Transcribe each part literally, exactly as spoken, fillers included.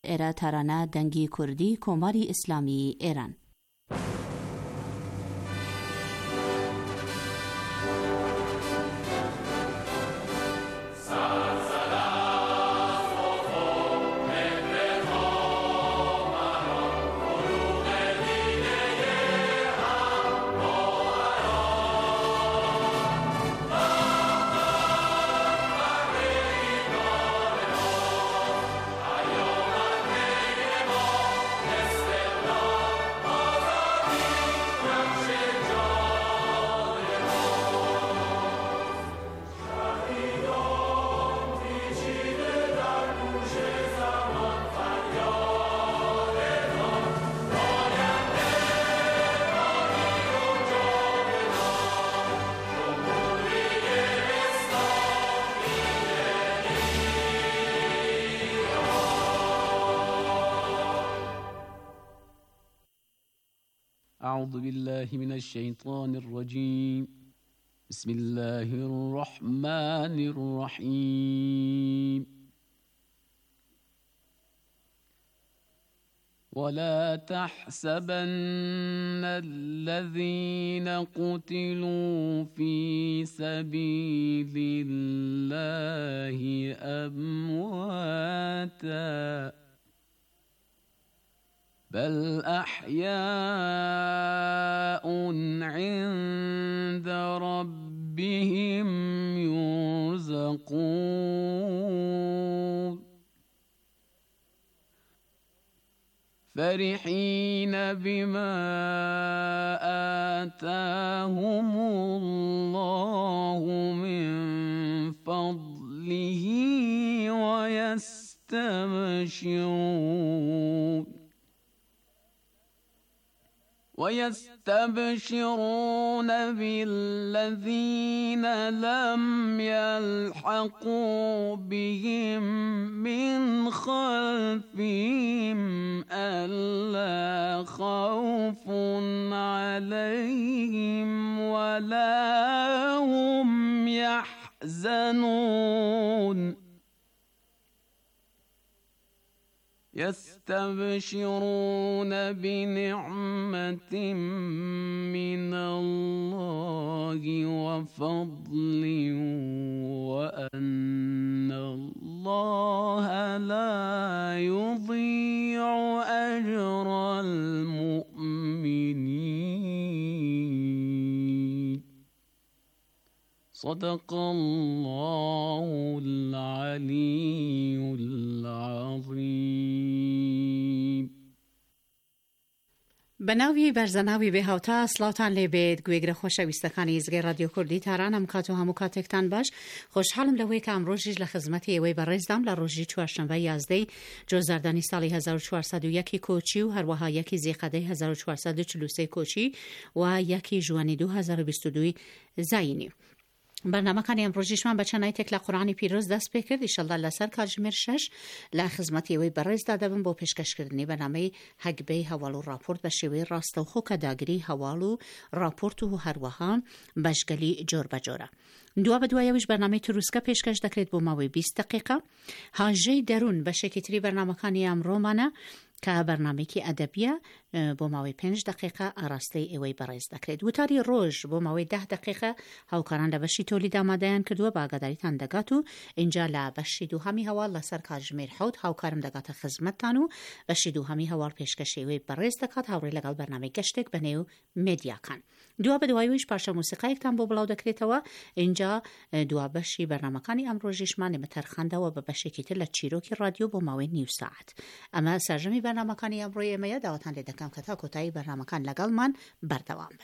ایرا ترانه دنگی کردی کماری اسلامی ایران. أعوذ بالله من الشيطان الرجيم. بسم الله الرحمن الرحيم. ولا تحسبن الذين قتلوا في سبيل الله أمواتا بل أحياء عند ربهم يرزقون فرحين بما آتاهم الله من فضله ويستبشرون ويستبشرون بالذين لم يلحقوا بهم من خلفهم ألا خوف عليهم ولا هم يحزنون يستبشرون بنعمة من الله وفضل وأن الله لا يضيع أجر المؤمنين. صدق الله العلي العظيم. بناوی برزناوی به هاوتا سلاوتان لبید گویگر خوشویستکانی ازگی رادیو کردی تارانم کاتو همو کاتکتان باش خوشحالم لوی که امروزیج لخدمتی اوی بررزدم لروزی چهارشنبه یازده جوزردانی سالی هزار و چهارصد و یک کوچی و هر وها یکی ذیقعده هزار و چهارصد و چهل و سه کوچی و یکی جوانی دو هزار و بیست و دو زاینی. برنامه کنی امروزیش من بچه نای تکل قرآنی پیروز دست بکرد ایشالله لسر کارجمیر شش لخدمتی اوی بررز داده بم با پیشکش کردنی برنامه حقبه حوالو راپورت بشوی راست و خوک داگری حوالو راپورت و هر وها بشگلی جور بجوره. دو به دوایویش برنامه تروسکا پیشکش دکرد با ماوی بیست دقیقه هاجی درون بشکتری برنامه کنی امرو منه که برنامه کی ادبیه با ماوی پنج دقیقه راسته اوی بررز دکرد و تاری روز با ماوی ده دقیقه هاوکاران لبشی تولید آمادهان کردو با آگاداری تان دگاتو اینجا لبشی دو همی هوال لسر کارجمیر حود هاوکارم دگات خدمت تانو بشی دو همی هوال پیشکشی اوی بررز دکات هاوری لگل برنامه گشتک بنیو مدیا کن. دو به دوایویش پارچه موسیقی تام با بلاو دکریت و اینجا دو بشی برنامه کانی امروزیش من مترخنده و به بشی کیتل چیروکی رادیو با ماوی نیو ساعت. اما سرجمی برنامه کانی امروی امیه دعوتان لیدکم کتا کتایی برنامه کان لگل من بردوام بن.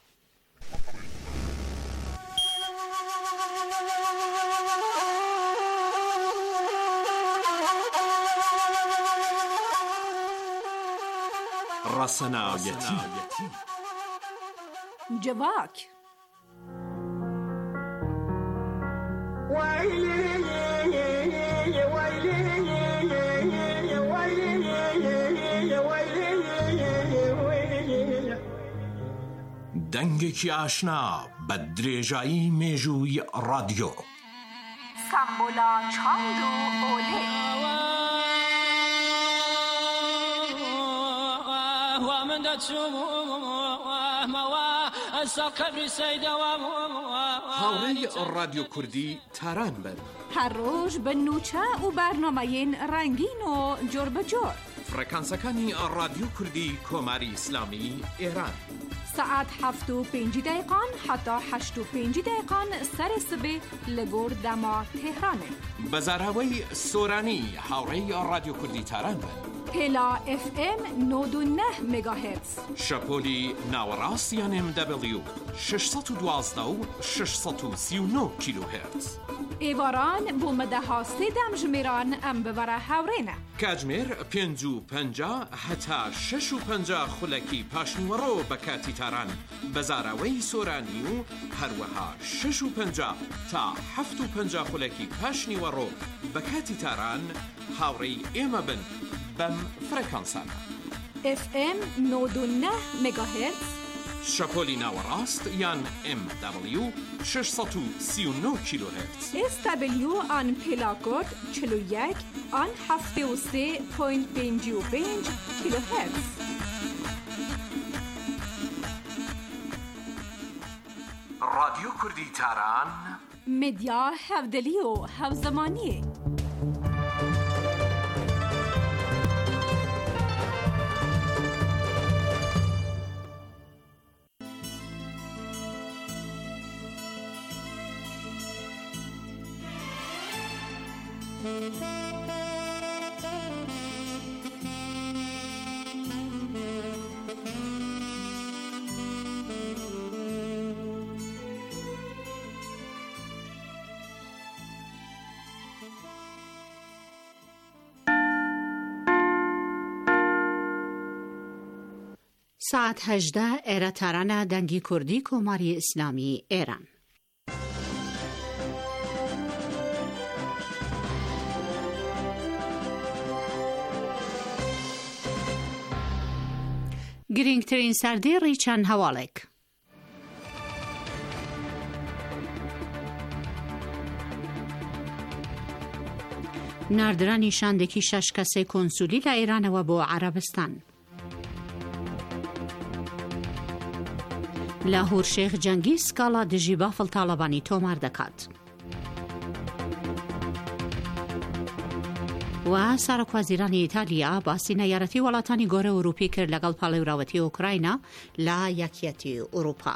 رسنایتی جواک دنگێکی ئاشنا بە درێژایی مێژووی رادیۆ سامبولا چاند و ئۆلێ هاوڕێی رادیۆ کوردی تاران بن. هەر ڕۆژ بە نوچە و بەرنامەیەن ڕەنگین و جۆر بەجۆر. فڕێکانسەکانی رادیۆ کوردی کۆماری ئیسلامی ئێران. سعات هەفت و پێنج دقیقان حتا هەشت و پێنج دقیقان سەری سبێ لە گۆر دەما تێهرانێ. بەزاراوەی سۆرانی هاوڕێی رادیۆ کوردی تاران بن. پێلا اف ام نۆد و نه مگاهرتز. شەپۆلی ناوەڕاست یان ام دبلیو شەشسەد و دوازدە و شەشسەد و سی و نۆ کیلۆهرتز. ئێواران بۆ مەدەها سێدەم ژمێران ئەم ببەرە هاوڕێنە. کاتژمێر پێنج و پەنجا هەتا شەش و پەنجا خولەکی پاشنیوەڕۆ بە کاتی تاران بەزاراوەی سۆرانی و هەروەها شەش و پەنجا تا هەفت و پەنجا خولەکی پاشنیوەڕۆ بە کاتی تاران هاوڕێی ئێمە بن بەم فڕێکانسانە. اف ام نۆد و نه مگاهرتز. شەپۆلی ناوەڕاست یان ام دبلیو شەشسەد و سی و نۆ کیلۆهرتز. اس دبلیو آن پێلاکۆد چل و یەک آن هەفتە و سێ پۆینت پێنج و پێنج کیلۆهرتز. رادیۆ کوردی تاران مدیا هەودەلی و هەوزەمانیە. ساعت هەژدە ئێرە تارانە دەنگی کوردی کۆماری ئیسلامی ئێران. گرنگترین سەردێڕی چەند هەواڵێک. ناردرانی شاندێکی شەش کەسەی کۆنسولی لە ئێرانەوە بۆ عەرەبستان. لاهور شێخ جەنگی سکاڵا دژی بافڵ تاڵەبانی تۆمار دەکات. و سەرۆکوەزیرانی ئیتالیا باسی نەیارەتی وڵاتانی گۆرە ئەوروپی کرد لەگەڵ پاڵێوراوەتی ئوکراینا لە یەکیەتی ئەوروپا.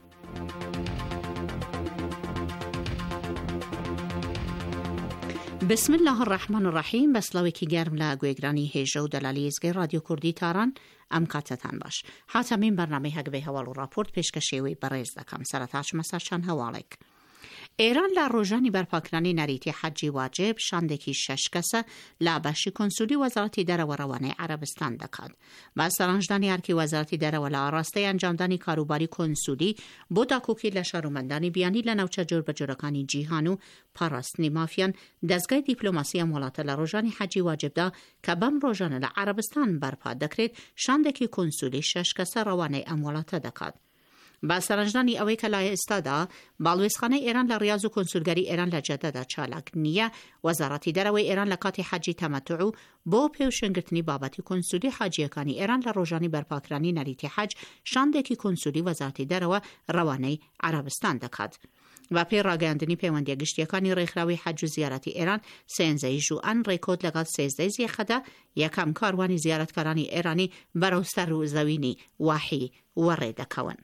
بسم الله الرحمن الرحیم. بەسڵاوێکی گەرم لە گوێگرانی هێژە و دەلالی ئێزگەی رادیۆ کوردی تاران ئەم کاتتان باش. هاتەمین بەرنامەی هەگبەی هەواڵ و راپۆرت پێشکەشێوەی بەڕێز دەکەم. سەرەتا چمە سەر چەند هەواڵێک. ئێران لە ڕۆژانی بەرپاکردنی نەریتی حەجی واجب شاندێکی شەش کەسە لە باشی کۆنسولی وەزارەتی دەرەوە ڕەوانەی عەرەبستان دەکات. با سەرنجدانی ئەرکی وەزارەتی دەرەوە لە ئاڕاستەی ئەنجامدانی کاروباری کۆنسولی بۆ داکۆکی لە شەڕومەندانی بیانی لە ناوچە جۆربەجۆرەکانی جیهان و پاراستنی مافیان دەستگای دیپلۆماسی ئەم وڵاتە لە ڕۆژانی حەجی واجبدا کە بەم ڕۆژانە لە عەرەبستان بەرپا دەکرێت شاندێکی کۆنسولی شەش کەسە ڕەوانەی ئەم وڵاتە دەکات. با سەرنجدانی ئەوەی کە لای ئێستادا باڵوێزخانەی ئێران لە ڕیاض و کۆنسولگەری ئێران لە جەدەدا چالاک نییە، وەزارەتی دەرەوەی ئێران لە کاتی حەجی تەمەتوع و بۆ پێوشێنگرتنی بابەتی کۆنسولی حاجیەکانی ئێران لە ڕۆژانی بەرپاکرانی نەریتی حەج شاندێکی کۆنسولی وەزارەتی دەرەوە ڕەوانەی عەرەبستان دەکات. و پێی ڕاگەیاندنی پەیوەندیە گشتیەکانی ڕێکخراوی حەج و زیارەتی ئێران سێنزەی ژوئان ڕێکۆت لەگەڵ سێزدەی زیێخەدا یەکەم کاروانی زیارەتکارانی ئێرانی بەرەو سەر و زەوینی واحی وەڕێ دەکەون.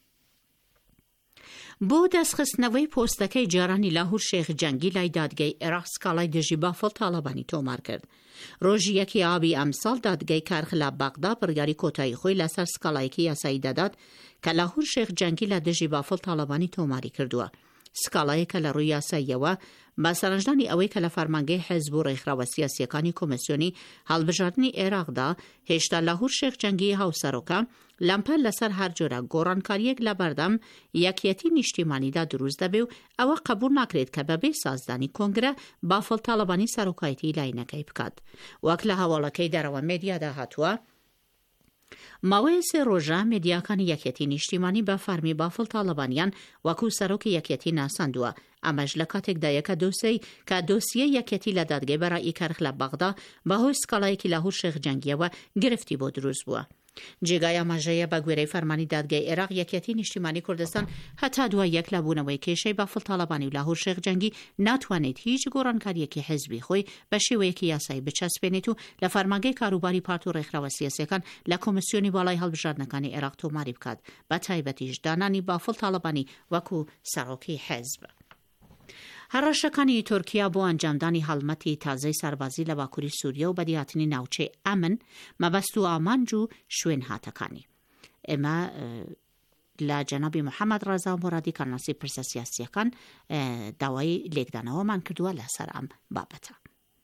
بۆ دەستخستنەوەی پۆستەکەی جارانی لاهور شێخ جەنگی لای دادگای عێراق سکاڵای دژی بافڵ تاڵەبانی تۆمار کرد. ڕۆژی یەکی ئابی ئەمساڵ دادگای کارخلا باغدا بڕیاری کۆتایی خۆی لەسەر سکاڵایەکی یاسایی دەدات کە لاهور شێخ جەنگی لە دژی بافڵ تاڵەبانی تۆماری کردووە. سکاڵایەکە لە ڕووی یاساییەوە با سەرنجدانی ئەوەی کە لە فەرمانگەی حیزب و ڕێکخراوە سیاسیەکانی کۆمسیۆنی هەڵبژاردننی عێراقدا هێشتا لاهور شێخ جەنگی هاوسەرۆکە لەمپەر لەسەر هەر جۆرە گۆڕانکاریەک لە بەردەم یەکیەتی نیشتیمانیدا دروست دەبێ و ئەوە قبول ناکرێت کە بەبێ سازدانی کۆنگرە بافڵ تاڵەبانی سەرۆکایەتی لاینەکەی بکات. وەک لە هەواڵەکەی دەرەوە مێدیادا هاتووە، ماوەیە سێ ڕۆژە مێدیاکانی یەکیەتی نیشتیمانی بە فەرمی بافڵ تاڵەبانیان وەکو سەرۆکی یەکیەتی ناساندووە. ئەمەش لە کاتێکدا یەکە دۆسەی کە دۆسیە یەکیەتی لە دادگای بەڕای کارخلا باغدا بەهۆی سکاڵایەکی لاهور شێخ جەنگیەوە گرفتی بۆ دروست بووە. جێگای ئاماژەیە بە گوێرەی فەرمانی دادگای عێراق یەکێتی نیشتیمانی کوردستان هەتا دوای یەک لەبوونەوەی کێشەی بافڵ تاڵەبانی و لاهور شێخ جەنگی ناتوانێت هیچ گۆڕانکاریەکی حزبی خۆی بە شێوەیەکی یاسایی بچەسپێنێت و لە فەرمانگەی کاروباری پارت و ڕێکخراوە سیاسیەکان لە کۆمسیۆنی باڵای هەڵبژاردنەکانی عێراق تۆماری بکات بە تایبەتیش دانانی بافڵ تاڵەبانی وەکو سەرۆکی حزب. هەڕەشەکانی تورکیا بۆ ئەنجامدانی هەڵمەتی تازەی سەربازی لە باکووری سووریا و بەدیهاتنی ناوچەی ئەمن مەبەست و ئامانج و شوێن هاتەکانی. ئێمە لە جەنابی محەممەد ڕەزا مورادی کارناسی پرسە سیاسیەکان داوای لێکدانەوەمان کردووە لەسەر ئەم بابەتە.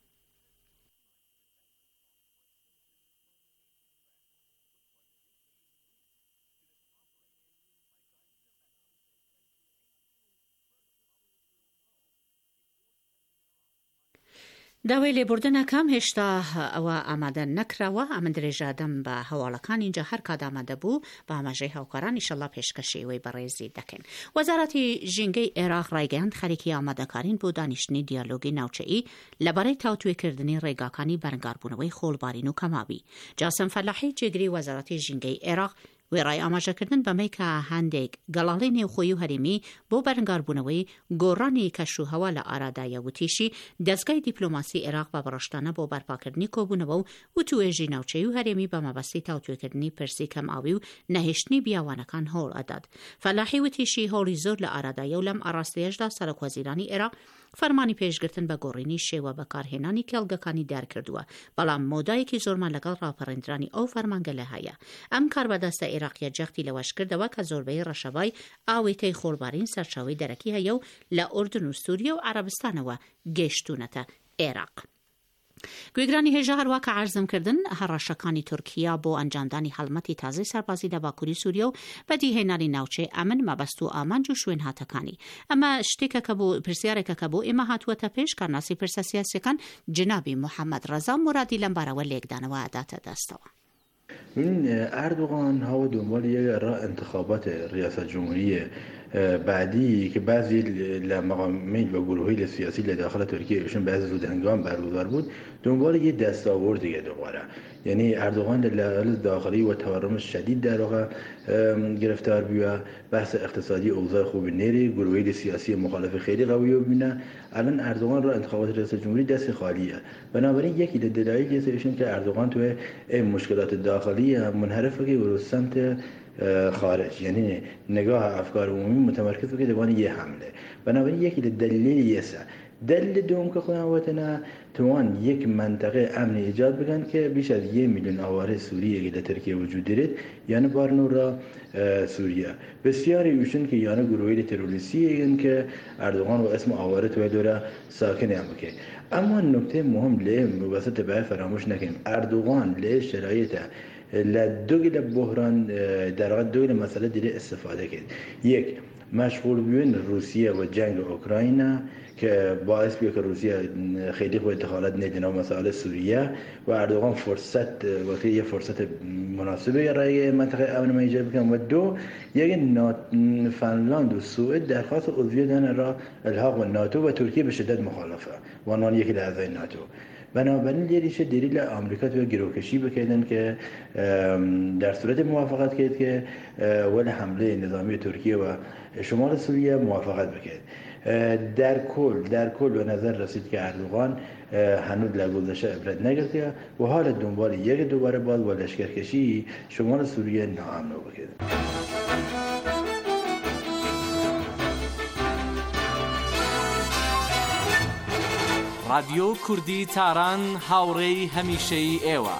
داوای لێبوردنەکەم هێشتا ئەوە ئامادە نەکراوە. ئەمە درێژادەم بە هەواڵەکان اینجا هەر کادامادە بوو بە ئاماژەی هاوکاران ئیشەڵا پێشکەشەوەی بەڕێزی دەکەن. وەزارەتی ژینگەی عێراق ڕایگەیاند خەریکی ئامادەکارین بۆ دانیشتنی دیالۆگی ناوچەیی لەبارەی تاوتوێکردنی ڕێگاکانی بەرەنگاربوونەوەی خۆڵبارین و کەماوی. جاسم فەلاحی جێگری وەزارەتی ژینگەی عێراق وێڕای ئاماژەکردن بەمەی کە هەندێک گەڵاڵی نێوخۆیی و هەرێمی بۆ بەرەنگاربوونەوەی گۆڕانی کەشوهەوا لە ئارادایە وتیشی دەستگای دیپلۆماسی عێراق بە بەڕەشتانە بۆ بەرپاکردنی کۆبوونەوە و وتوێژی ناوچەی و هەرێمی بە مەبەستی تاوتوێکردنی پرسی کەماوی و نەهێشتنی بیاوانەکان هۆڵ ئەدات. فەلاحی وتیشی هۆڵی زۆر لە ئارادایە و لەم ئاراستەیەشدا سەرۆکوەزیرانی عێراق فەرمانی پێشگرتن بە گۆڕینی شێوە بەکارهێنانی کێڵگەکانی دیارکردووە، بەڵام مۆدایەکی زۆرمان لەگەڵ ڕاپەڕێنرانی ئەو فەرمانگە لە هەیە. ئەم کاربەدەستە عێراقیە جەختی لەوەش کردەوە کە زۆربەی ڕەشەبای ئاوێتەی خۆڵبارین سەرچاوی دەرەکی هەیە و لە ئوردن و سووریا و عەرەبستانەوە گەیشتوونەتە عێراق. گوێگرانی هێژە هەروە کە عەرزمکردن هەڕەشەکانی تورکیا بۆ ئەنجامدانی هەڵمەتی تازەی سەربازی لە باکووری سووریا و بەدیهێنانی ناوچەی ئەمن مەبەست و ئامانج و شوێن هاتەکانی. ئەمە شتێکە کە بۆ پرسیارێکە کە بۆ ئێمە هاتووەتە پێش کارناسی پرسە سیاسیەکان جنابی محەممەد ڕەزا مورادی لەم بارەوە لێکدانەوە ئەداتە دەستەوە. این اردوغان هوا دنبال یک راه انتخابات ریاست جمهوری بعدی که بعضی مقامین و گروهی سیاسی داخل ترکیه ایشون بعضی زودهنگام برگزار بود دنبال یه دستاورد دیگه دوباره، یعنی اردوغان دلایل داخلی و تورم شدید در واقع گرفتار بیه، بحث اقتصادی اوضاع خوب نری، گروهی سیاسی مخالف خیلی قوی ببینه. الان اردوغان را انتخابات ریاست جمهوری دست خالیه، بنابراین یکی از دلایل ایشون که اردوغان توی مشکلات داخلی منحرفه که برو سمت خارج، یعنی نگاه افکار عمومی متمرکز بشه دوان یه حمله. بنابراین یکی از دلیلی یسه دلیل دوم که خودم وطنه توان یک منطقه امن ایجاد بگن که بیش از یک میلیون آواره سوریه که در ترکیه وجود دارد، یعنی بارنو را سوریه بسیاری ایشون که یعنی گروهی تروریستی که اردوغان و اسم آواره توی دوره ساکن هم که. اما نکته مهم لی مبسط به فراموش نکنیم اردوغان لی شرایط لدوگل بحران در واقع دوگل مسئله دیگه استفاده کرد. یک مشغول بودن روسیه و جنگ اوکراین که باعث بیه که روسیه خیلی خود دخالت نده در مسائل سوریه و اردوغان فرصت وقتی یه فرصت مناسبه برای منطقه امن ایجاد بکنه. و دو یک فنلاند و سوئد درخواست عضویت را الحاق و ناتو و ترکیه به شدت مخالفه و آنها یکی از اعضای ناتو. بنابراین یه ریشه دلیل آمریکا تو گروکشی بکردن که در صورت موافقت کرد که ول حمله نظامی ترکیه و شمال سوریه موافقت بکرد. در کل در کل به نظر رسید که اردوغان هنوز لگذشته عبرت نگرفته و حال دنبال یک دوباره باز با لشکرکشی شمال سوریه ناامن بکرد. رادیۆ کوردی تاران هاوڕێی هەمیشەی ئێوە.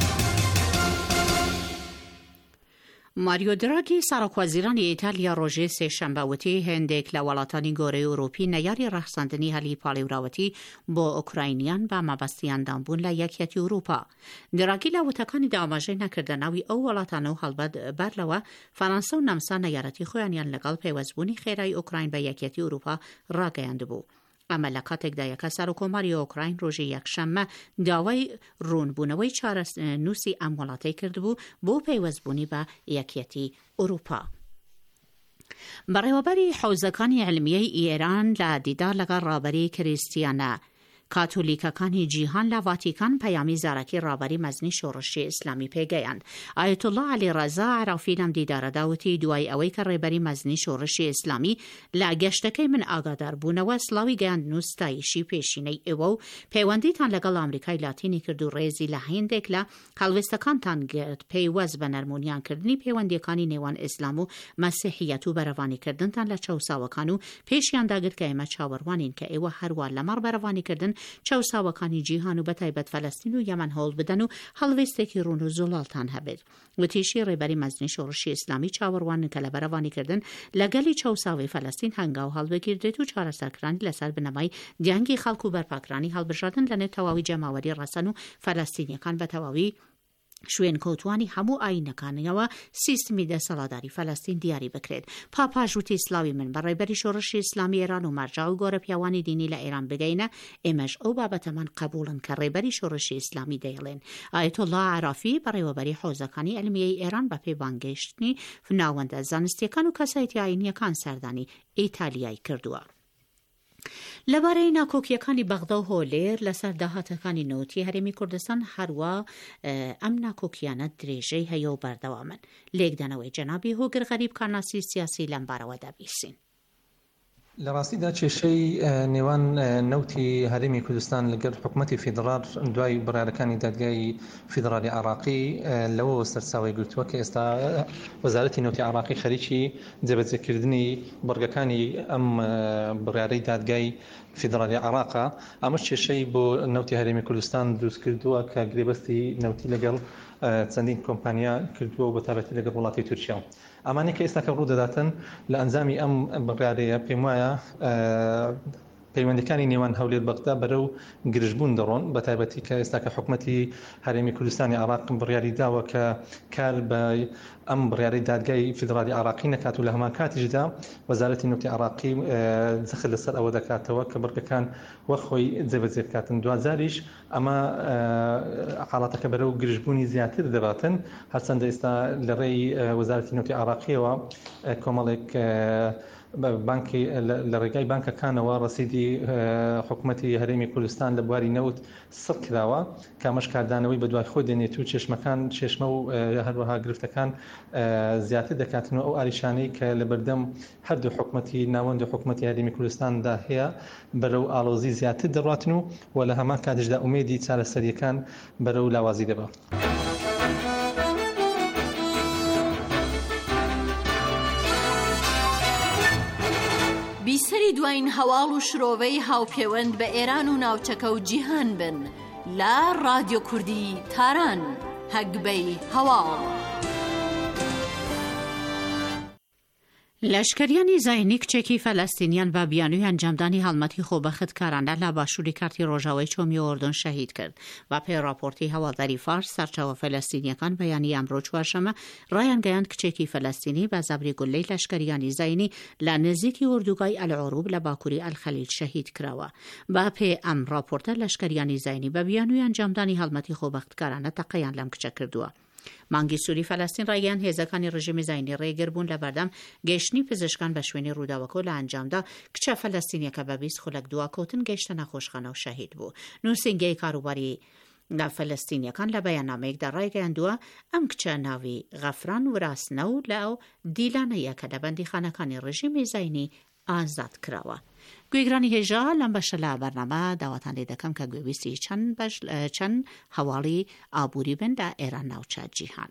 ماریۆ دراگی سەرۆکوەزیرانی ئیتالیا ڕۆژێ سێشەمبە وتی هێندێک لە وڵاتانی گۆرەی ئەوروپی نەیاری ڕەخساندنی هەلی پاڵێوراوەتی بۆ ئوکراینیان بە مەبەستیاندان بوون لە یەکێتی ئەوروپا. دراگی لە وتەکانی ئاماژەی نەکردە ناوی ئەو وڵاتانە و هەڵبەت بەرلەوە فەڕەنسا و نەمسا نەیارەتی خۆیانیان لەگەڵ پەیوەستبوونی خێرای ئوکراین بە یەکێتی ئەوروپا ڕاگەیاندبوو. ئەمە لە کاتێکدا یەکە سەرۆکۆماری ئۆکراین ڕۆژی یەکشەممە داوای ڕوونبوونەوەی چارەنووسی ئەم وڵاتەی کردبوو بۆ پەیوەستبوونی بە یەکێتی ئەوروپا. بەڕێوەبەری حوزەکانی علمیەی ئێران لە دیدار لەگەڵ ڕابەری کریستیانە کاتۆلیکەکانی جیهان لە ڤاتیکان پەیامی زارەکی ڕابەری مەزنی شۆڕشی ئیسلامی پێگەیاند. ئایەتوڵڵا عەلیڕەزا عەرافی لەم دیدارەدا وتی دوای ئەوەی کە ڕێبەری مەزنی شۆڕشی ئیسلامی لە گەشتەکەی من ئاگادار بوونەوە سڵاوی گەیاندن و ستایشی پێشینەی ئێوە و پەیوەندیتان لەگەڵ ئەمریکای لاتینی کرد و ڕێزی لە هێندێک لە هەڵوێستەکانتان گرت پەیوەست بە نەرمونیانکردنی پەیوەندیەکانی نێوان ئیسلام و مەسیحیەت و بەرەوانیکردنتان لە چاوساوەکان و پێشیانداگرت کە ئێمە چاوەڕوانین کە ئێوە هەروە لەمەڕ بەرەوانیکردن چاوساوەکانی جیهان و بەتایبەت فەلەستین و یەمەن هەوڵ بدەن و هەڵوێستێکی ڕوون و زوڵاڵتان هەبێت. وتیشی ڕێبەری مەزنی شۆڕشی ئیسلامی چاوەڕوانن کە لە بەرەوانیکردن لەگەلی چاوساوی فەلەستین هەنگاو هەڵبگیردرێت و چارەسەرکرانی لەسەر بنەمای دیانگی خەڵک و بەرپاکرانی هەڵبژاردن لە نێو تەواوی جەماوەری ڕەسەن و فەلەستینیەکان بە تەواوی شوێن کەوتوانی هەموو ئاینەکانیەوە سیستمی دەسەڵاتداری فەلەستین دیاری بکرێت. پاپاژوتی سلاوی من بە ڕێبەری شۆڕشی ئیسلامی ئێران و مەرجاو و گۆرە پیاوانی دینی لە ئێران بگەینە، ئێمەش ئەو بابەتەمان قبوڵن کە ڕێبەری شۆڕشی ئیسلامی دەیڵێن. ئایەتوڵڵا عەرافی بە ڕێوەبەری حوزەکانی ئەلمیەی ئێران بە پێبانگەیشتنی ناوەندە زانستیەکان و کەسایەتی ئاینیەکان سەردانی ئیتالیای کردووە. لەبارەی ناکۆکیەکانی بەغدا و هۆلێر لەسەر داهاتەکانی نەوتی هەرێمی کوردستان هەروە ئەم ناکۆکیانە درێژەی هەیە و بەردەوامن. لێکدانەوەی جەنابی هۆگر غەریب کارناسی سیاسی لەم بارەوە دەبیسین. لە ڕاستیدا کێشەی نێوان نەوتی هەرێمی کوردستان لەگەڵ حکوومەتی فیدرال دوای بڕیارەکانی دادگای فیدرالی عراقی لەوە سەرچاوی گرتووە کە ئێستا وەزارەتی نەوتی عراقی خەریکی جێبەجێکردنی بەرگەکانی ئەم بڕیارەی دادگای فیدرالی عراقا. ئەمەش کێشەی بۆ نەوتی هەرێمی کوردستان دروست کردووە کە گرێبەستی نەوتی لەگەڵ چەندین کۆمپانیا کردووە و بەتابەتی لەگەڵ وڵاتی تورکیا. ئەمانەی کە ئێستا کە ڕوو دەداتن لە ئەنجامی ئەم بڕیارەیە پێم وایە پەیوەندیەکانی نێوان هەولێر بەغدا بەرەو گرژبوون دەڕۆن، بەتایبەتی کە ئێستا کە حکوومەتی هەرێمی کوردستانی عراق بڕیاری داوە کە کار بە ئەم بڕیارەی دادگای فیدرالی عراقی نەکات و لە هەمان کاتیشدا وەزارەتی نەوتی عراقی جەخت لەسەر ئەوە دەکاتەوە کە بڕگەکان وەخۆی جێبەجێ بکاتن. دوازاریش ئەمە حاڵاتەکە بەرەو گرژبوونی زیاتر دەباتن، هەرچەندە ئێستا لە ڕێی وەزارەتی نەوتی عراقیەوە کۆمەڵێک بانکی لە ڕێگای بانکەکانەوە ڕەسیدی حکوومەتی هەرێمی کوردستان لە بواری نەوت سڕ کراوە کە ئەمەش کاردانەوەی بە دوای خۆی دێنێت و چێشمەکان چێشمە و هەروەها گرفتەکان زیاتر دەکاتنەوە ئەو ئاریشانەی کە لە بەردەم هەردوو حکوومەتی ناوەندی حکوومەتی هەرێمی کوردستاندا هەیە بەرەو ئاڵۆزی زیاتر دەڕاتن و و لە هەمان کاتیشدا ئومێدی چارەسەریەکان بەرەو لاوازی دەبات. بیسەری دوایین هەواڵ و شرۆڤەی هاوپەیوەند بە ئێران و ناوچەکە و جیهان بن لە ڕادیۆ کوردی تاران هەگبەی هەواڵ. لەشکریانی زاینی کچێکی فەلەستینیان بە بیانووی ئەنجامدانی هەڵمەتی خۆبەختکارانە لە باشووری کارتی ڕۆژاوای چۆمی ئۆردن شەهید کرد. با پێی راپۆرتی هەواڵداری فارس سەرچاوە فەلەستینیەکان بەیانی ئەمڕۆ چوارشەمە ڕایان گەیاند کچێکی فەلەستینی بە زەبری گولەی لەشکریانی زاینی لە نزیکی ئوردوگای ئەلعوروب لە باکووری ئەلخەلیل شەهید کراوە. با پێی ئەم راپۆرتە لەشکریانی زاینی بە بیانووی ئەنجامدانی هەڵمەتی خۆبەختکارانە تەقەیان لەم کچە کردووە. مانگی سووری فەلەستین ڕایگەیاند هێزەکانی ڕژیمی زاینی ڕێگر بوون لە بەردەم گەیشتنی پزیشکان بە شوێنی ڕووداوەکە لە ئەنجامدا کچە فەلەستینیەکە بە بیست خولەک دواکەوتن گەیشتە نەخۆشخانە و شەهید بوو. نووسینگەی کاروباری لە فەلەستینیەکان لە بەیاننامەیەکدا ڕایگەیاندووە ئەم کچە ناوی غەفران وراستنە و لەو دیلانەیە کە لە بەندیخانەکانی ڕژیمی زاینی ئازاد کراوە. گوێگرانی هێژا لەم بەشە لە بەرنامە داواتان لێ دەکەم کە گوێویستی چەند چەند هەواڵی ئابووری بن لە ئێران ناوچە جیهان.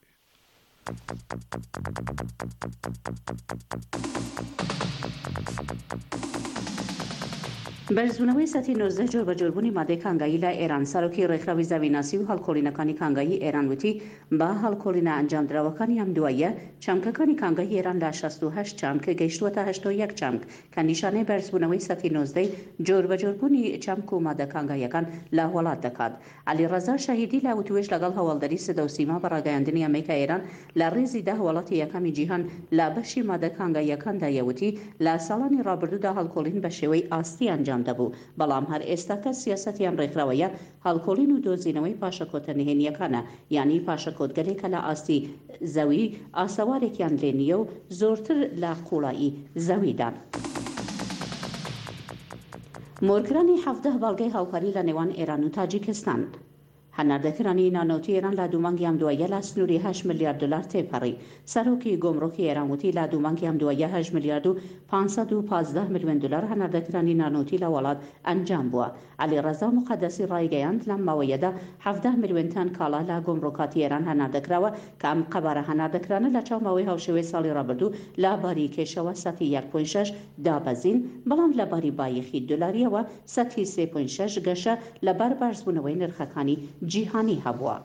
بەرزبوونەوەی سەتی نۆزدە جۆربەجۆربوونی مادەی کانگایی لە ئێران سەرۆکی ڕێکخراوی زەویناسی و هەڵکۆڵینەکانی کانگایی ئێران وتی با هەڵکۆڵینە ئەنجامدراوەکانی ئەم دواییە چامکەکانی کانگایی ئێران لە شەست و هەشت چامک گەیشتووەتە هەشتاد و یەک چامک کە نیشانەی بەرزبوونەوەی سەتی نۆزدەی جۆربەجۆربوونی چامک و مادە کانگاییەکان لە وڵات دەکات. عەلیڕەزا شەهیدی لە وتوێژ لەگەڵ هەواڵدەری سدە و سیما بە ڕاگەیاندنی ئەمریکا ئێران لە ڕێزی دە وڵاتی یەکەمی جیهان لە بەشی مادە کانگاییەکاندا یەوتی لە ساڵانی ڕابردوودا هەڵکۆڵین بە شێوەی ئاستی ئەنجام دەبوو، بەڵام هەر ئێستاکە سیاسەتیان ڕێکخراوەیە هەڵکۆڵین و دۆزینەوەی پاشەکۆتە نهێنیەکانە، یعنی پاشەکۆتگەلێکە لە ئاستی زەوی ئاسەوارێکیان لێ نییە و زۆرتر لە قوڵایی زەویدان. مۆرکرانی حەڤدە بەڵگەی هاوکاری لە نێوان ئێران و تاجیکستان. هەناردەکرانی نانۆتی ئێران لە دوومانگی ئەم دوایە لە سنووری هەشت ملیارد دلار تێپەڕی. سەرۆکی گۆمڕۆکی ئێران وتی لە دوومانگی ئەم دوایە هەشت ملیارد و پانسەد و پانزدە میلیۆن دلار هەناردەکرانی نانۆتی لە وڵات ئەنجام بووە. عەلیڕەزا موقەدەسی ڕایگەیاند لەم ماوەیەدا حەڤدە میلیۆن تان کاڵا لە گۆمڕۆکاتی ئێران هەناردەکراوە کە ئەم قەبارە هەناردەکرانە لە چاو ماوەی هاوشێوەی ساڵی ڕابردوو لە باری کێشەوە سەتی یەک پۆینت شەش دابەزین، بەڵام لە باری بایەخی دۆلاریەوە سەتی سێ پۆینت شەش گەشە لەبەر بەرزبوونەوەی نرخەکانی جیهانی هەبووە.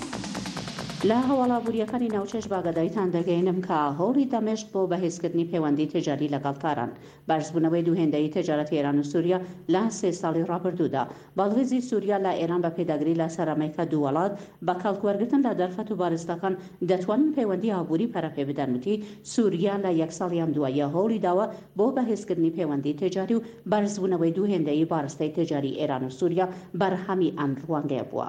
لە هەواڵابووریەکانی ناوچەش باگەداریتان دەگەینم کە هۆڵی دەمێشق بۆ بەهێزکردنی پەیوەندی تجاری لەگەڵ تاران بەرزبوونەوەی دووهێندەی تجارەتی ئێران و سووریا لە سێ ساڵی ڕابردوودا. باڵغێزی سووریا لە ئێران بە پێداگری لە سەرەمەیکە دوو وڵات بە کەڵکوەرگرتن لە دەرفەت و بارستەکان دەتوانن پەیوەندی ئابووری پەرەپێ بدەن. وتی سووریا لە یەک ساڵی ئەم دوایە هۆڵی داوە بۆ بەهێزکردنی پەیوەندی تجاری و بەرزبوونەوەی دووهێندەی بارستەی تجاری ئێران و سووریا بەرهەمی ئەم ڕوانگەیە بووە.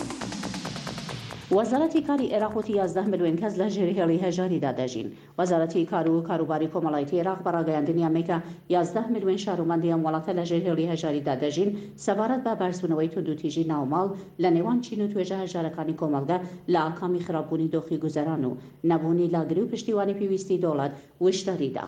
وەزارەتی کاری عێراق وتی یازدە میلیۆن کەس لە ژێر هێڵی هەژاریدا دەژین. وەزارەتی کار و کاروباری کۆمەڵایەتی عێراق بە ڕاگەیاندنی ئەمەیە یازدە میلیۆن شارۆمەندی ئەم وڵاتە لە ژێر هێڵی هەژاریدا دەژین سەبارەت بە بەرزبوونەوەی توندوتیژی ناوماڵ لە نێوان چین و توێژە هەژارەکانی کۆمەلگا لە ئاکامی خراپبوونی دۆخی گوزەران و نەبوونی لاگری و پشتیوانی پێویستی دەوڵەت وشداریدا.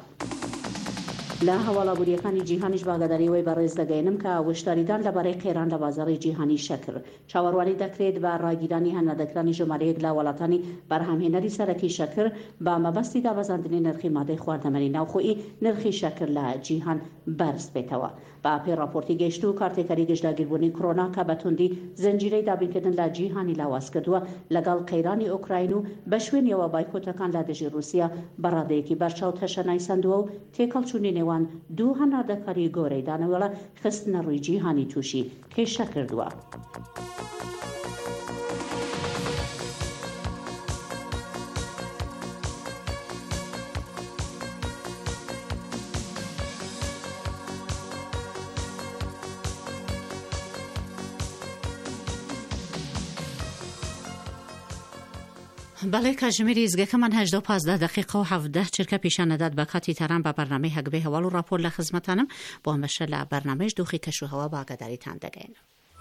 لە هەواڵابووریەکانی جیهانیش باگەداریەوەی بەڕێز دەگەینم کە وشداریدان لەبارەی قێران لە بازاڕی جیهانی شەکر چاوەڕوانی دەکرێت بە ڕاگیرانی هەناردەکرانی ژمارەیەک لە وڵاتانی بەرهەمهێنەری سەرەکی شەکر بە مەبەستی دابەزاندنی نرخی مادەی خواردەمەنی ناوخۆیی نرخی شەکر لە جیهان بەرز بێتەوە. بە پێی راپۆرتی گەشت و کارتێکەری گەشتداگیربوونی کۆڕۆنا کە بەتوندی زنجیرەی دابینکردن لە جیهانی لاواز کردووە لەگەڵ قەیرانی ئۆکراین و بە شوێنیەوە بایکۆتەکان لە دژی رووسیا بەڕادەیەکی بەرچاو تەشەنای سندووە و تێکەڵچوونی نێوان دوو هەناردەکاری گۆرەی دانەوەڵە خستنە ڕووی جیهانی تووشی کێشە کردووە. بەڵێ کاژمێری ئیزگەکەمان هەژدە و پازدە دقیقە و هەڤدە چرکە پیشانەدات بە کاتی تەران بە بەرنامەی هەگبەی هەواڵ و راپۆر لە خزمەتانم بۆ ئەمەشە لە بەرنامەیش دۆخی کەش و هەوا باگەداریتان دەگەینم.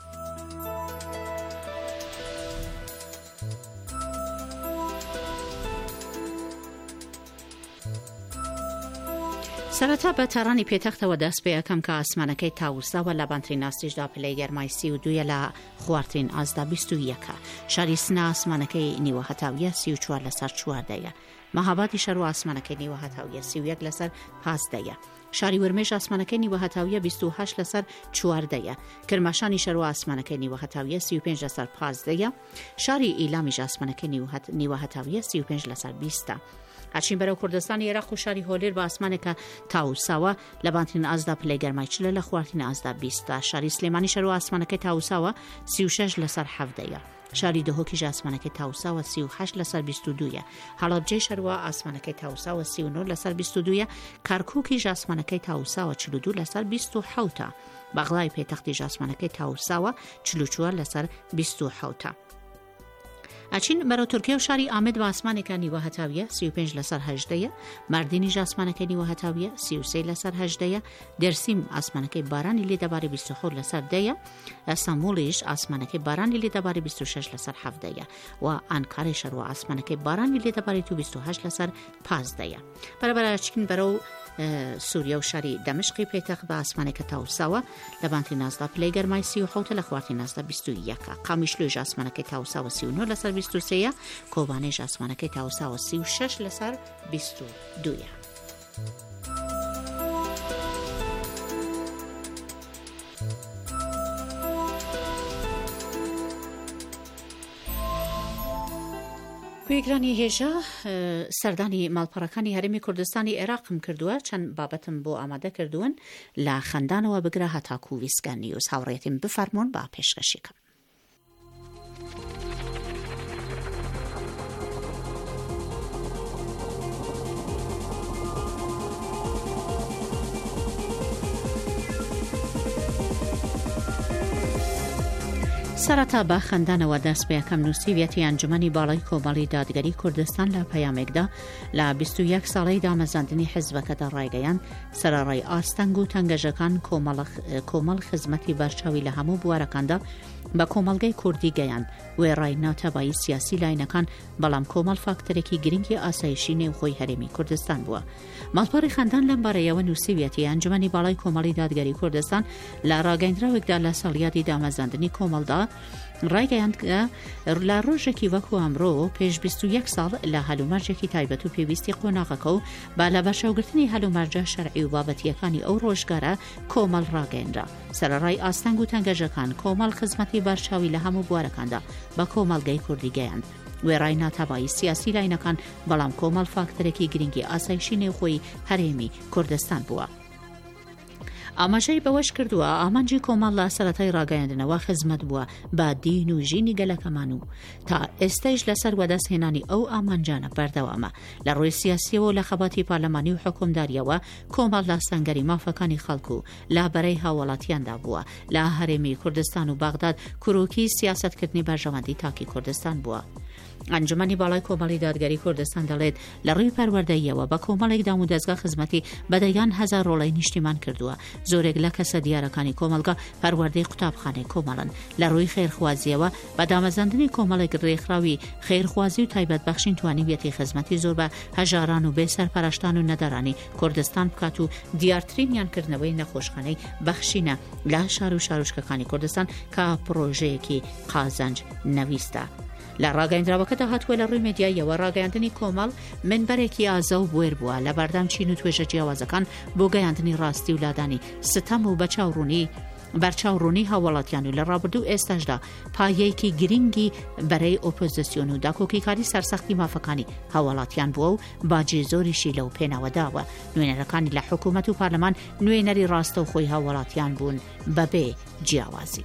سەرەتا بە تارانی پێتەختەوە دەست پێ یەکەم کە ئاسمانەکەی تاووساوە لە بانترین ئاستیشدا پلەی گەرمای سی و دوویە لە خواردترین ئازدا بیست و یەکە. شاری سنە ئاسمانەکەی نیوە هەتاویە سی و چوار لەسەر چواردەیە. مەهابادی شەر و ئاسمانەکەی نیوە هەتاویە سی و یەک لەسەر پازدەیە. شاری ورمێژ ئاسمانەکەی نیوە هەتاویە بیست و هەشت لەسەر چواردەیە. کرماشانی شەر و ئاسمانەکەی نیوە هەتاویە سی و پێنج لەسەر پازدەیە. شاری ئیلامیش ئاسمانەکەی نیوە هەتاویە سی و پێنج لەسەر بیستە. هەرچین بەرەو کوردستانی عێراق و شاری هۆلێر بە ئاسمانێکە تاووساوە لە بانترین ئازدا پلەی گەرمای چلە لە خواردترین ئازدا بیستە. شاری سلێمانی شەر و ئاسمانەکەی تاووساوە سی و شەش لەسەر حەڤدەیە. شاری دهۆکیش ئاسمانەکەی تاووساوە سی و هەشت لەسەر بیست و دوویە. هەڵەبجەی شەروە ئاسمانەکەی تاووساوە سی و نۆ لەسەر بیست و دوویە. کارکووکیش ئاسمانەکەی تاووساوە چل و دوو لەسەر بیست و حەوتە. بەغڵای پێتەختیش ئاسمانەکەی تاووساوە چل و چوار لەسەر بیست و حەوتە. ئەچین بەرەو تورکیا و شاری ئامێد بە ئاسمانێکە نیوە هەتاویە سی و پێنج لەسەر هەژدەیە. ماردینیش ئاسمانەکەی نیوە هەتاویە سی و سێ لەسەر هەژدەیە. دەرسیم ئاسمانەکەی بارانی لێ دەبارەی بیست و حەوت لەسەر دەیە. ئەستانبوڵیش ئاسمانەکەی بارانی لێ دەبارەی بیست و شەش لەسەر حەڤدەیە و ئەنکارەی شەروە ئاسمانەکەی بارانی لێ دەبارەی بیست و هەشت لەسەر پازدەیە. بەرەبەر ئەچین بەرەو سووریا و شاری دەمشقی پێتەخت بە ئاسمانێکە تاووساوە لە بانترین ئازدا پلەی گەرمای سی و حەوتە لە خواردترین ئازدا بیست و یەکە. قامیشلۆژ ئاسمانەکەی تاووساوە سی و نۆ لەسەر بیست و سێیە. کۆبانێژ ئاسمانەکەی تاووساوە سی و شەش لەسەر بیست و دوویە. کوێگرانی هێژە سەردانی ماڵپەڕەکانی هەرێمی کوردستانی عێراقم کردووە. چەند بابەتم بۆ ئامادە کردوون لە خەندانەوە بگرە هەتاکو ویسکان نیوز. هاوڕێتیم بفەرمونون با پێشکەشیکەم. سەرەتا بە خەندانەوە دەست بە یەکەم نووسیویەتی ئەنجومەنی باڵای کۆمەڵی دادگەری کوردستان لە پەیامێکدا لە بیست و یەک ساڵەی دامەزاندنی حیزبەکەدا ڕایگەیاند سەرەڕای ئاستەنگ و تەنگەژەکان کۆمەڵ خزمەتی بەرچاوی لە هەموو بوارەکاندا بە کۆمەڵگەی کوردی گەیاند وێڕای ناتەبایی سیاسی لاینەکان بەڵام کۆمەڵ فاکتەرێکی گرنگی ئاسایشی نێوخۆی هەرێمی کوردستان بووە. ماڵپەڕی خەندان لەم بارەیەوە نووسیویەتی ئەنجومەنی باڵای کۆمەڵی دادگەری کوردستان لە ڕاگەیاندراوێکدا لە ساڵیادی دامەزاندنی کۆمەڵدا ڕایگەیاند کە لە ڕۆژێکی وەکو ئەمڕۆ پێش بیست و یەک ساڵ لە هەلومەرجێکی تایبەت و پێویستی قۆناغەکە و با لە بەرچاوگرتنی هەلومەرجە شەرعی و بابەتیەکانی ئەو ڕۆژگارە کۆمەڵ ڕاگەیەنرا. سەرەڕای ئاستەنگ و تەنگەژەکان کۆمەڵ خزمەتی بەرچاوی لە هەموو بوارەکاندا بە کۆمەڵگەی کوردی گەیاند. وێڕای ناتەبایی سیاسی لاینەکان بەڵام کۆمەڵ فاکتەرێکی گرنگی ئاسایشی نێوخۆی هەرێمی کوردستان بووە. ئاماژەی بەوەش کردووە ئامانجی کۆمەڵ لە سەرەتای ڕاگەیاندنەوە خزمەت بووە با دین و ژینی گەلەکەمان و تا ئێستەش لەسەر وەدەستهێنانی ئەو ئامانجانە بەردەوامە. لە ڕۆی سیاسیەوە و لە خەباتی پارلەمانی و حکومداریەوە کۆمەڵ لە سەنگەری مافەکانی خەڵکو و لابەرەی هاوڵاتیاندا بووە. لە هەرێمی کوردستان و بەغداد کوڕووکی سیاسەتکردنی بەرژەوەندی تاکی کوردستان بووە. ئەنجومەنی باڵای کۆمەڵی دادگەری کوردستان دەڵێت لە ڕووی پەروەردەییەوە بە کۆمەڵێکدا و دەستگا خزمەتی بەدەیان هەزار ڕۆڵەی نیشتیمان کردووە. زۆرێک لە کەسە دیارەکانی کۆمەلگا پەروەردەی قوتابخانەی کۆمەڵن. لە ڕووی خێرخوازیەوە بە دامەزاندنی کۆمەڵێک ڕێکخراوی خێرخوازی و تایبەت بەخشین توانیویەتی خزمەتی زۆر بە هەژاران و بێ سەرپەرشتان و نەدەرانی کوردستان بکات و دیارترینیانکردنەوەی نەخۆشخانەی بەخشینە لە شار و شارۆچکەکانی کوردستان کە پرۆژەیەکی قازانج نەویستە. لە ڕاگەیاندراوەکەدا هاتووە لە ڕووی مێدیاییەوە ڕاگەیاندنی کۆمەڵ منبەرێکی ئازە و بوێر بووە لە بەردەم چین و توێژە جیاوازەکان بۆ گەیاندنی ڕاستی و لادانی ستەم و بەچاوڕوونی بەرچاوڕوونی هاوڵاتیان و لە ڕابردوو ئێستاشدا پایەیەکی گرنگی بەرەی ئۆپۆزیسیۆن و داکۆکیکاری سەرسەختی مافەکانی هاوڵاتیان بووە و باجی زۆریشی لەو پێناوەداوە. نوێنەرەکانی لە حکوومەت و پارلەمان نوێنەری ڕاستە و خۆی هاوڵاتیان بوون بەبێ جیاوازی.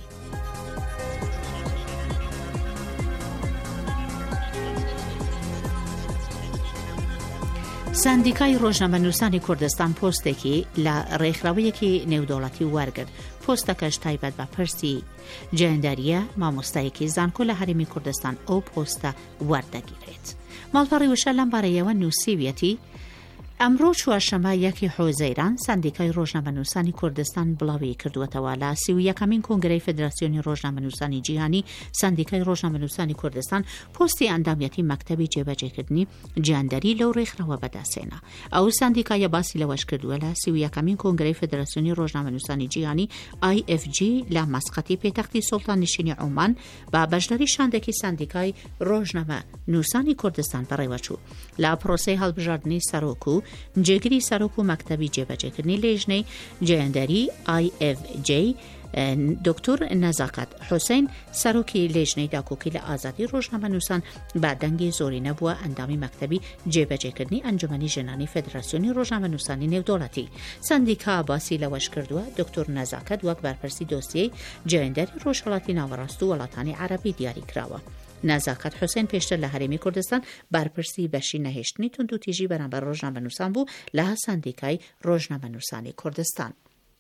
سندیکای ڕۆژنامەنووسانی کوردستان پۆستێکی لە ڕێکخراوەیەکی نێودەوڵەتی وەرگرت. پۆستەکەش تایبەت بە پرسی جێندەریە مامۆستایەکی زانکۆ لە هەرێمی کوردستان ئەو پۆستە وەردەگیرێت. ماڵپەڕی وشە لەم بارەیەوە نووسیویەتی ئەمڕۆ چوارشەمە یەکی حوزەیران سندیکای ڕۆژنامەنووسانی کوردستان بڵاوی کردووەتەوە لە سی و یەکەمین کۆنگرەی فدراسیۆنی ڕۆژنامەنووسانی جیهانی. سندیکای ڕۆژنامەنووسانی کوردستان پۆستی ئەندامەتی مەکتەبی جێبەجێکردنی جیاندەری لەو ڕێکخراوە بەدەستێنا. ئەو سندیکایە باسی لەوەش کردووە لە سی و یەکەمین کۆنگرەی فدراسیۆنی ڕۆژنامەنووسانی جیهانی آی ئەف جی لە مەسقەتی پێتەختی سوڵتان نشینی عومان با بەشداری شاندێکی سندیکای ڕۆژنامەنووسانی کوردستان بەڕێوەچوو لە پرۆسەی هەڵبژاردننی سەرۆک و جێگیری سەرۆک و مەکتەبی جێبەجێکردنی لێژنەی جێندەری آی ئەف جی دکتۆر نەزاکەت حوسێن سەرۆکی لێژنەی داکۆکی لە ئازادی ڕۆژنامەنووسان با دەنگی زۆری نەبووە ئەندامی مەکتەبی جێبەجێکردنی ئەنجومەنی ژنانی فدراسیۆنی ڕۆژنامەنووسانی نێودەوڵەتی. سندیکا باسی لەوەش کردووە دکتۆر نەزاکەت وەک بەرپرسی دۆسیەی جێندەری ڕۆژهەڵاتی ناوەڕاست و وڵاتانی عەرەبی دیاری کراوە. نەزاکەت حوسێن پێشتر لە هەرێمی کوردستان بارپرسی بەشی نەهێشتنی تونند و تیژی بەرامبەر ڕۆژنامەنووسان بوو لە سندیکای ڕۆژنامەنووسانی کوردستان.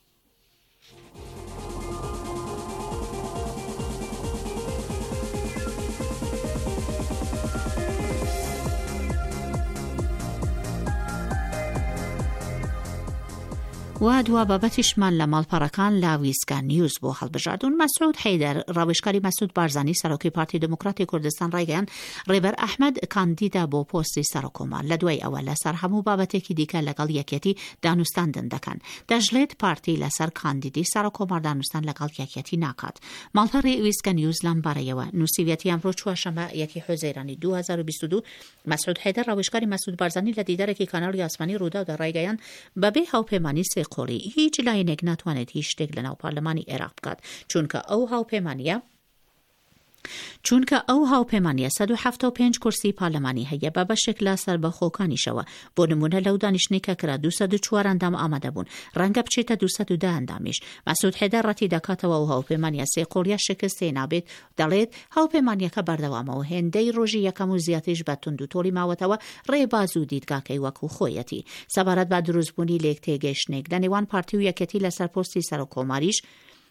و دوا بابەتیشمان لە ماڵپەڕەکان لا ویسکان نیوز بۆ هەڵبژاردوون. مەسعود حەیدەر ڕاوێژکاری مەسعود بارزانی سەرۆکی پارتی دموکراتی کوردستان ڕایگەیاند ڕێبەر ئەحمەد کاندیدا بۆ پۆستی سەرۆکۆمار لە دوای ئەوە لەسەر هەموو بابەتێکی دیکە لەگەڵ یەکێتی دانوستاندن دەکەن. دەژڵێت پارتی لەسەر کاندیدی سەرۆکۆمار دانوستان لەگەڵ یەکێتی ناکات. ماڵپەڕی ویسکە نیوز لەم بارەیەوە نووسیویەتی ئەمڕۆ چوارشەمە یەکی حوزەیرانی دوو هەزار و بیست و دوو مەسعود حەیدەر ڕاوێژکاری مەسعود بارزانی لە دیدارێکی کاناڵی ئاسمانی ڕووداودا ڕایگەیاند بەبێ هاوپەیمانی سێ قۆڵی هیچ لایەنێک ناتوانێت هیچ شتێک لەناو پارلەمانی عێراق بکات چونکە ئەو هاوپەیمانیە چونکە ئەو هاوپەیمانیە سەد و حەڤدە و پێنج کورسی پارلەمانی هەیە بە بەشێک لە سەربەخۆکانیشەوە. بۆ نمونە لەو دانیشتنی کە کرا دووسەد و چوار ئەندام ئامادە بوون ڕەنگە بچێتە دووسەد و دە ئەندامیش. مەسعود حەیدەر ڕەتی دەکاتەوە و هاوپەیمانیە سێ قۆڵیە شکست تێ نابێت. دەڵێت هاوپەیمانیەکە بەردەوامەوە هێندەی ڕۆژی یەکەم و زیاتریش بە تونند و تۆڵی ماوەتەوە ڕێباز و دیدگاکەی وەکو خۆیەتی. سەبارەت بە دروستبوونی لێک تێگەیشتنێک لە نێوان پارتی و یەکێتی لەسەر پۆستی سەرۆکۆماریش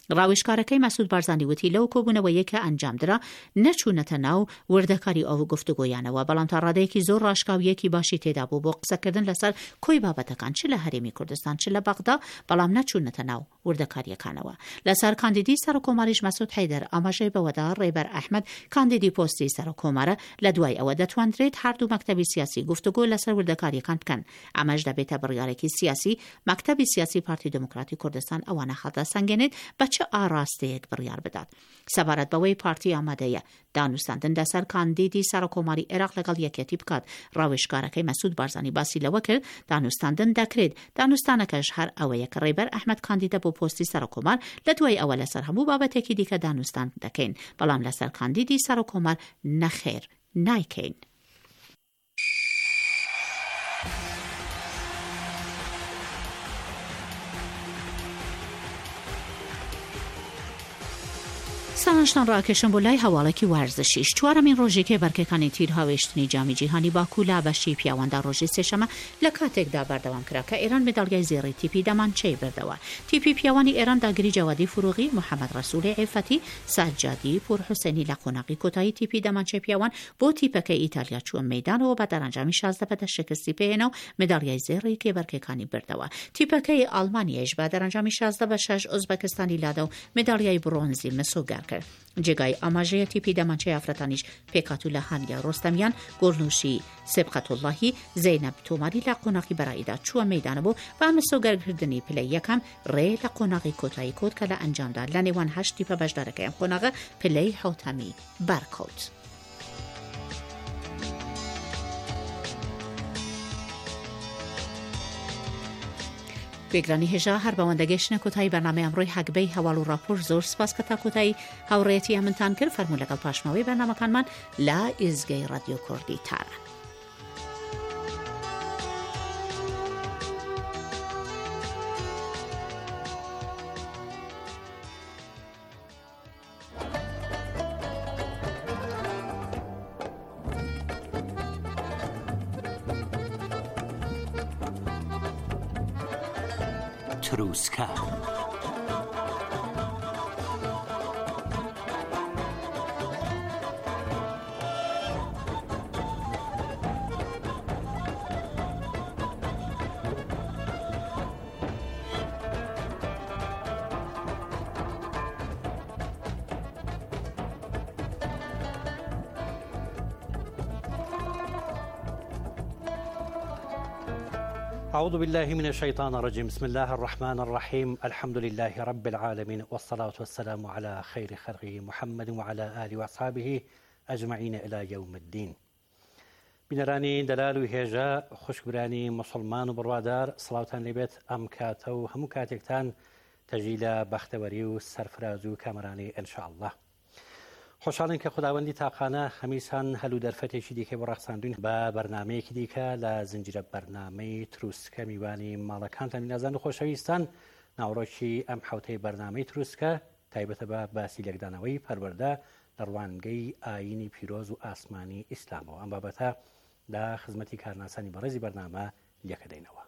ڕاوێژکارەکەی مەسعود بارزانی وتی لەو کۆبوونەوەیە کە ئەنجامدرا نەچوونەتە ناو وردەکاری ئەو گفتوگۆیانەوە، بەڵام تا ڕادەیەکی زۆر ڕاشکاویەکی باشی تێدا بوو بۆ قسەکردن لەسەر کۆی بابەتەکان چ لە هەرێمی کوردستان چ لە بەغدا، بەڵام نەچوونەتە ناو وردەکاریەکانەوە. لەسەر کاندیدی سەرۆکۆماریش مەسعود حەیدەر ئاماژەی بەوەدا ڕێبەر ئەحمەد کاندیدی پۆستی سەرۆکۆمارە لە دوای ئەوە دەتوانرێت هەردوو مەکتەبی سیاسی گفتوگۆ لەسەر وردەکاریەکان بکەن. ئەمەش دەبێتە بڕیارێکی سیاسی مەکتەبی سیاسی پارتی دموکراتی کوردستان ئەوانە خەڵدە سەنگێنێت بە چه ئاراستەیەک بڕیار بدات. سەبارەت بەوەی پارتی ئامادەیە دانوستاندن لەسەر کاندیدی سەرۆکۆماری عێراق لەگەڵ یەکێتی بکات. ڕاوێژکارەکەی مەسعود بارزانی باسی لەوە کرد دانوستاندن دەکرێت، دانوستانەکەش هەر ئەوەیە کە ڕێبەر ئەحمەد کاندیدە بۆ پۆستی سەرۆکۆمار لە دوای ئەوە لەسەر هەموو بابەتێکی دیکە دانوستان دەکەین، بەڵام لەسەر کاندیدی سەرۆکۆمار نەخێر نایکەین. سانشتان ڕاکێشن بۆ لای هەواڵێکی وارزشیش. چوارەمین ڕۆژێکی بەرکەکانی تیر هاوێشتنی جامی جیهانی باکو لە بەشی پیاوەندا ڕۆژی سێشەمە لە کاتێکدا بەردەوام کرا کە ئێران مێداڵیای زێڕی تیپی دەمانچەی بردەوە. تیپی پیاوانی ئێران داگیری جەوادی فروغی، محەممەد ڕەسوولی عیفەتی، ساجادی پورحوسێنی لە قۆناغی کۆتایی تیپی دەمانچەی پیاوان بۆ تیپەکەی ئیتالیا چووە مەیدانەوە بە دەرەنجامی شازدە بەدە شکستی پێهێنا و مێداڵیای زێڕی کێبەرکەکانی بردەوە. تیپەکەی ئەڵمانیایش بە دەرەنجامی شازدە بە شەش ئوزبەکستانی لادا و مێداڵیای برۆنزی مسۆگار کرد. جێگای ئاماژەیە تیپی دەمانچەی ئافرەتانیش پێکات و لە هانیا ڕۆستەمیان، گۆڕنووشی سبقەتوڵڵاهی، زەینەب تۆماری لە قۆناغی بەرائیدا چووە مەیدانەبوو بە مسۆگەرکردنی پلەی یەکەم ڕێ لە قۆناغی کۆتایی کۆت کە لە ئەنجامدا لە نێوان هەشت تیپە بەشدارەکەیان قۆناغە پلەی حوتەمی بەرکەوت. گوێگرانی هێژا هەر بەوەندەگەشتنە کۆتایی بەرنامەی ئەمڕۆی هەگبەی هەواڵ و راپۆر زۆر سپاس کە تا کۆتایی هاوڕێتی ئەمنتان کرد. فەرموو لەگەڵ پاشماوەی بەرنامەکانمان لە ئیزگەی ڕادیۆ کوردی تاران. تروسکە أعوذ بالله من الشيطان الرجيم. بسم الله الرحمن الرحيم. الحمد لله رب العالمين والصلاة والسلام على خير خلقه محمد وعلى آله وأصحابه أجمعين إلى يوم الدين. بنراني دلال وهجا خوشبراني مسلمان وبروادار صلاة لبيت أم كاتو هم كاتكتان تجيلا بختوري وسرفراز وكامراني إن شاء الله. خوشحالین که خداوندی تاقانه همیسان هلو درفتشی دیگه برقصاندین با برنامه کی دیگه لازنجیر برنامه تروسکه میوانی مالکان تن نزن خوشویستان نوروشی ام حوته برنامه تروسکه تایبت با باسی لگدانوی پرورده دروانگی آینی پیروز و آسمانی اسلام و ام بابتا دا خدمتی کارناسانی برزی برنامه لیکدینوا.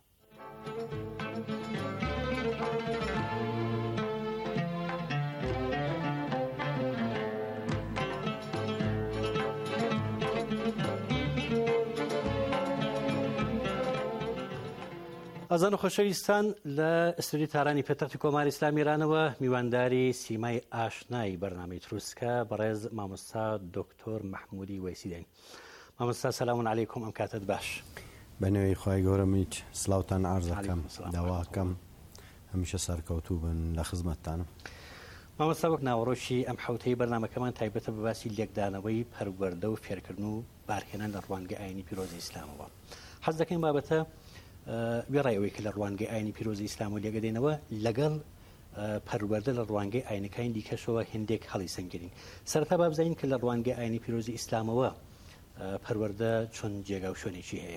ئازان و خۆشەویستان لە ئستودیۆی تارانی پێتەختی کۆماری ئیسلامی ایرانەوە میوانداری سیمای ئاشنای بەرنامەی تروسکە بەڕێز مامۆستا دکتۆر محمودی وەیسی دەین. مامۆستا سەلامون عەلەیکوم، ئەم کاتت باش. بەنێوەی خوای گەورە میچ سڵاوتان عەرز دەکەم، داواکەم هەمیشە سەرکەوتوو بن لە خزمەتتانم. مامۆستا وەک ناوەڕۆشی ئەم حوتەی بەرنامەکەمان تایبەتە بە باسی لێکدانەوەی پەروەردە و فێرکردن و بارهێنان لە ڕوانگەی ئاینی پیرۆزی ئیسلامەوە. حەز دەکەین بابەتە بێڕایەوەی کە لە ڕوانگەی ئاینی پیرۆزی ئیسلام و لێگەدێنەوە لەگەڵ پەروەردە لە ڕوانگەی ئاینەکانی دیکەشەوە هێندێک هەڵی سەنگرین. سەرەتا با بزانین کە لە ڕوانگەی ئاینی پیرۆزی ئیسلامەوە پەروەردە چۆن جێگا و شوێنێکی هەیە.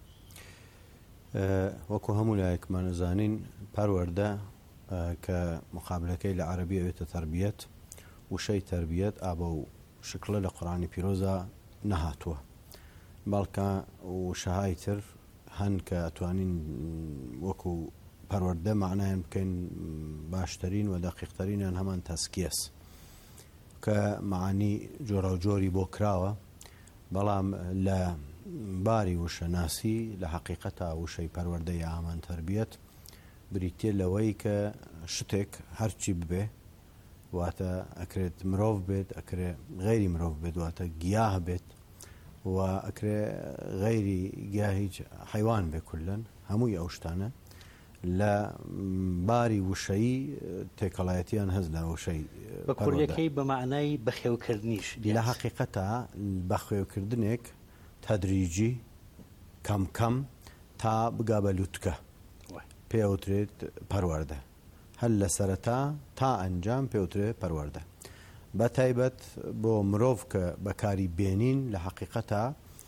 وەکو هەموو لایەکمان ئەزانین پەروەردە کە مقابلەکەی لە عەرەبی ئەوێتە تەربیەت، وشەی تەربیەت ئابە و شکڵە لە قورئانی پیرۆزە نەهاتووە، بەڵکە وشەهای تر هەن کە ئەتوانین وەکو پەروەردە معنایان بکەین باشترین و دەقیقترینیان هەمان تەسکیەس کە معانی جۆرە و جۆری بۆ کراوە بەڵام لە باری وشەناسی لە حەقیقەتە وشەی پەروەردە یا هەمان تەربیەت بریتێ لەوەی کە شتێک هەرچی ببێ واتە ئەکرێت مرۆڤ بێت ئەکرێ غەیری مرۆڤ بێت واتە گیاه بێت و ئەکرێ غەیری گیا هیچ حیوان بێ کولەن هەمووی ئەو شتانە لە باری وشەیی تێکەڵایەتیان هەز لە وشەی بە کوردەکەی بە معنای بەخێوکردنیش لە حەقیقەتە بەخێوکردنێک تەدریجی کەم کەم تا بگا بە لووتکە پێوترێت پەروەردە هەل لە سەرەتا تا ئەنجام پێوترێت پەروەردە بە تایبەت بۆ مرۆڤ کە بەکاری بێنین لە حەقیقەتە